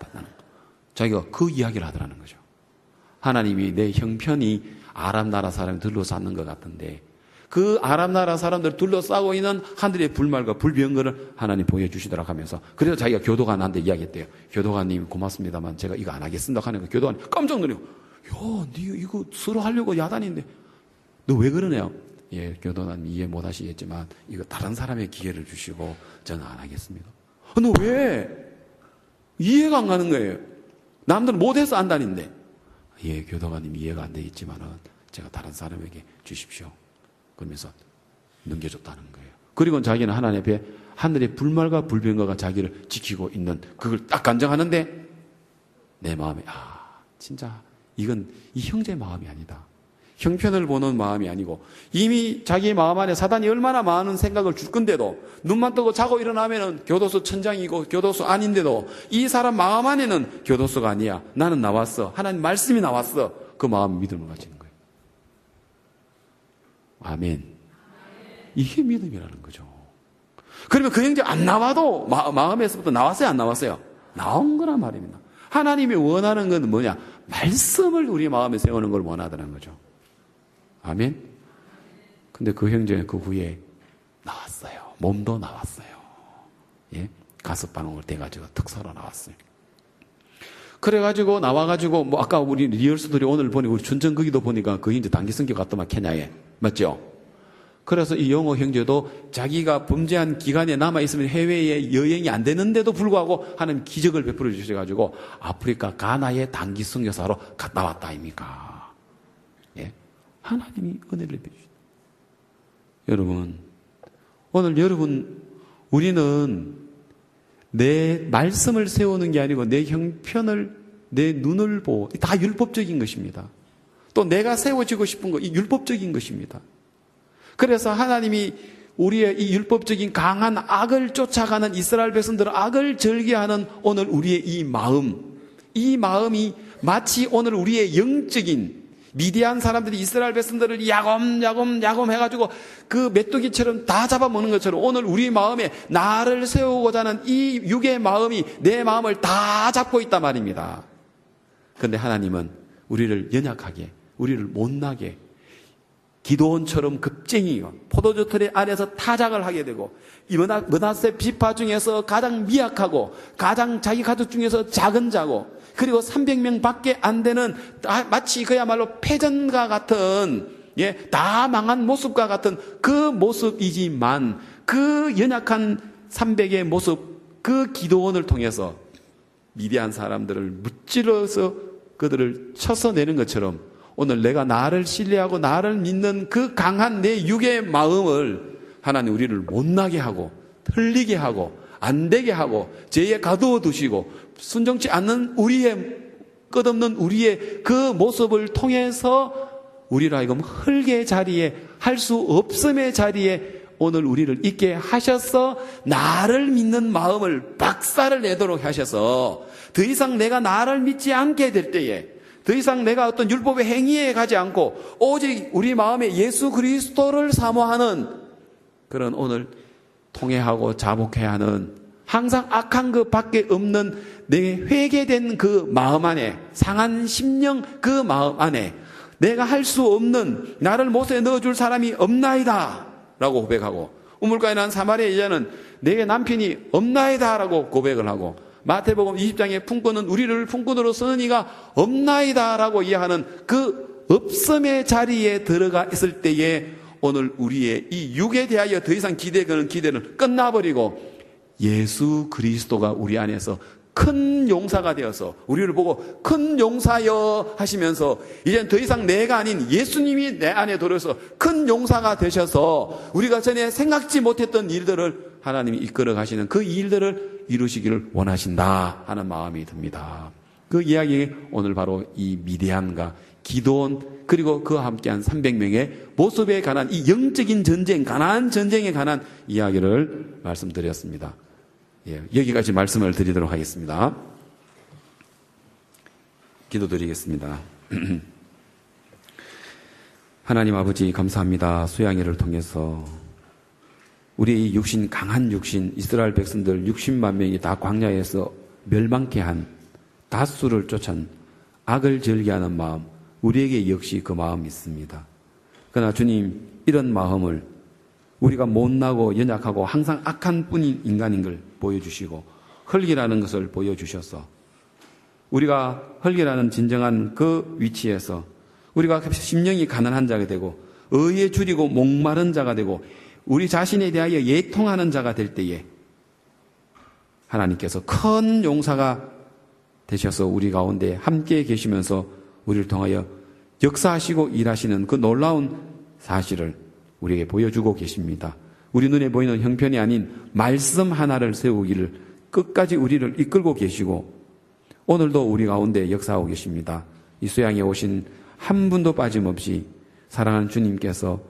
자기가 그 이야기를 하더라는 거죠. 하나님이 내 형편이 아람 나라 사람을 둘러싸는 것 같은데 그 아람 나라 사람들을 둘러싸고 있는 하늘의 불말과 불병거를 하나님 보여주시더라 하면서 그래서 자기가 교도관한테 이야기했대요. 교도관님 고맙습니다만 제가 이거 안 하겠습니다 하니까 교도관이 깜짝 놀래요. 야, 니 이거 서로 하려고 야단인데 너 왜 그러네요? 예, 교도관님 이해 못 하시겠지만 이거 다른 사람의 기회를 주시고 저는 안 하겠습니다. 아, 너 왜? 이해가 안 가는 거예요. 남들은 못해서 안다는데 예, 교도관님 이해가 안 되겠지만은 제가 다른 사람에게 주십시오. 그러면서 넘겨줬다는 거예요. 그리고 자기는 하나님 앞에 하늘의 불말과 불병거가 자기를 지키고 있는 그걸 딱 간증하는데 내 마음에 아 진짜 이건 이 형제의 마음이 아니다. 형편을 보는 마음이 아니고 이미 자기의 마음 안에 사단이 얼마나 많은 생각을 줄 건데도 눈만 뜨고 자고 일어나면은 교도소 천장이고 교도소 아닌데도 이 사람 마음 안에는 교도소가 아니야. 나는 나왔어. 하나님 말씀이 나왔어. 그 마음 믿음을 가지는 거예요. 아멘. 이게 믿음이라는 거죠. 그러면 그 형제 안 나와도 마, 마음에서부터 나왔어요, 안 나왔어요? 나온 거란 말입니다. 하나님이 원하는 건 뭐냐? 말씀을 우리 마음에 세우는 걸 원하더라는 거죠. 아멘. 근데 그 형제는 그 후에 나왔어요. 몸도 나왔어요. 예? 가스방울 돼가지고 특사로 나왔어요. 그래가지고 나와가지고 뭐 아까 우리 리얼스들이 오늘 보니 우리 춘천거기도 보니까 그 형제 단기 성교 갔더만 케냐에 맞죠? 그래서 이 영호 형제도 자기가 범죄한 기간에 남아있으면 해외에 여행이 안 되는데도 불구하고 하나님 기적을 베풀어 주셔가지고 아프리카 가나의 단기 선교사로 갔다 왔다 아닙니까? 예? 하나님이 은혜를 베푸시다. 여러분, 오늘 여러분, 우리는 내 말씀을 세우는 게 아니고 내 형편을, 내 눈을 보고, 다 율법적인 것입니다. 또 내가 세워지고 싶은 거, 이 율법적인 것입니다. 그래서 하나님이 우리의 이 율법적인 강한 악을 쫓아가는 이스라엘 백성들은 악을 절개하는 오늘 우리의 이 마음, 이 마음이 마치 오늘 우리의 영적인 미디안 사람들이 이스라엘 백성들을 야곰야곰 야곰 해가지고 그 메뚜기처럼 다 잡아먹는 것처럼 오늘 우리 마음에 나를 세우고자 하는 이 육의 마음이 내 마음을 다 잡고 있단 말입니다. 그런데 하나님은 우리를 연약하게, 우리를 못나게, 기도원처럼 급쟁이가 포도주 틀에 안에서 타작을 하게 되고 이 므낫세 지파 중에서 가장 미약하고 가장 자기 가족 중에서 작은 자고 그리고 삼백 명 밖에 안 되는 마치 그야말로 패전과 같은 예, 다 망한 모습과 같은 그 모습이지만 그 연약한 삼백의 모습, 그 기도원을 통해서 미디안 사람들을 무찔러서 그들을 쳐서내는 것처럼 오늘 내가 나를 신뢰하고 나를 믿는 그 강한 내 육의 마음을 하나님 우리를 못나게 하고 틀리게 하고 안 되게 하고 죄에 가두어 두시고 순종치 않는 우리의 끝없는 우리의 그 모습을 통해서 우리로 하여금 흙의 자리에 할 수 없음의 자리에 오늘 우리를 있게 하셔서 나를 믿는 마음을 박살을 내도록 하셔서 더 이상 내가 나를 믿지 않게 될 때에 더 이상 내가 어떤 율법의 행위에 가지 않고 오직 우리 마음에 예수 그리스도를 사모하는 그런 오늘 통회하고 자복해야 하는 항상 악한 것 밖에 없는 내 회개된 그 마음 안에 상한 심령 그 마음 안에 내가 할 수 없는 나를 못에 넣어줄 사람이 없나이다 라고 고백하고 우물가에 난 사마리아 여자는 내 남편이 없나이다 라고 고백을 하고 마태복음 이십 장에 품꾼은 우리를 품꾼으로 쓰는 이가 없나이다 라고 이해하는 그 없음의 자리에 들어가 있을 때에 오늘 우리의 이 육에 대하여 더 이상 기대 거는 기대는 끝나버리고 예수 그리스도가 우리 안에서 큰 용사가 되어서 우리를 보고 큰 용사여 하시면서 이젠 더 이상 내가 아닌 예수님이 내 안에 들어서 큰 용사가 되셔서 우리가 전에 생각지 못했던 일들을 하나님이 이끌어 가시는 그 일들을 이루시기를 원하신다 하는 마음이 듭니다. 그 이야기 오늘 바로 이 미디안과 기드온 그리고 그와 함께한 삼백 명의 모습에 관한 이 영적인 전쟁, 가나안 전쟁에 관한 이야기를 말씀드렸습니다. 예, 여기까지 말씀을 드리도록 하겠습니다. 기도드리겠습니다. 하나님 아버지 감사합니다. 수양회를 통해서 우리 육신 강한 육신 이스라엘 백성들 육십만 명이 다 광야에서 멸망케 한 다수를 쫓은 악을 절개하는 마음 우리에게 역시 그 마음이 있습니다. 그러나 주님 이런 마음을 우리가 못나고 연약하고 항상 악한 뿐인 인간인 걸 보여주시고 흙이라는 것을 보여주셔서 우리가 흙이라는 진정한 그 위치에서 우리가 심령이 가난한 자가 되고 의에 줄이고 목마른 자가 되고 우리 자신에 대하여 예통하는 자가 될 때에 하나님께서 큰 용사가 되셔서 우리 가운데 함께 계시면서 우리를 통하여 역사하시고 일하시는 그 놀라운 사실을 우리에게 보여주고 계십니다. 우리 눈에 보이는 형편이 아닌 말씀 하나를 세우기를 끝까지 우리를 이끌고 계시고 오늘도 우리 가운데 역사하고 계십니다. 이 수양에 오신 한 분도 빠짐없이 사랑하는 주님께서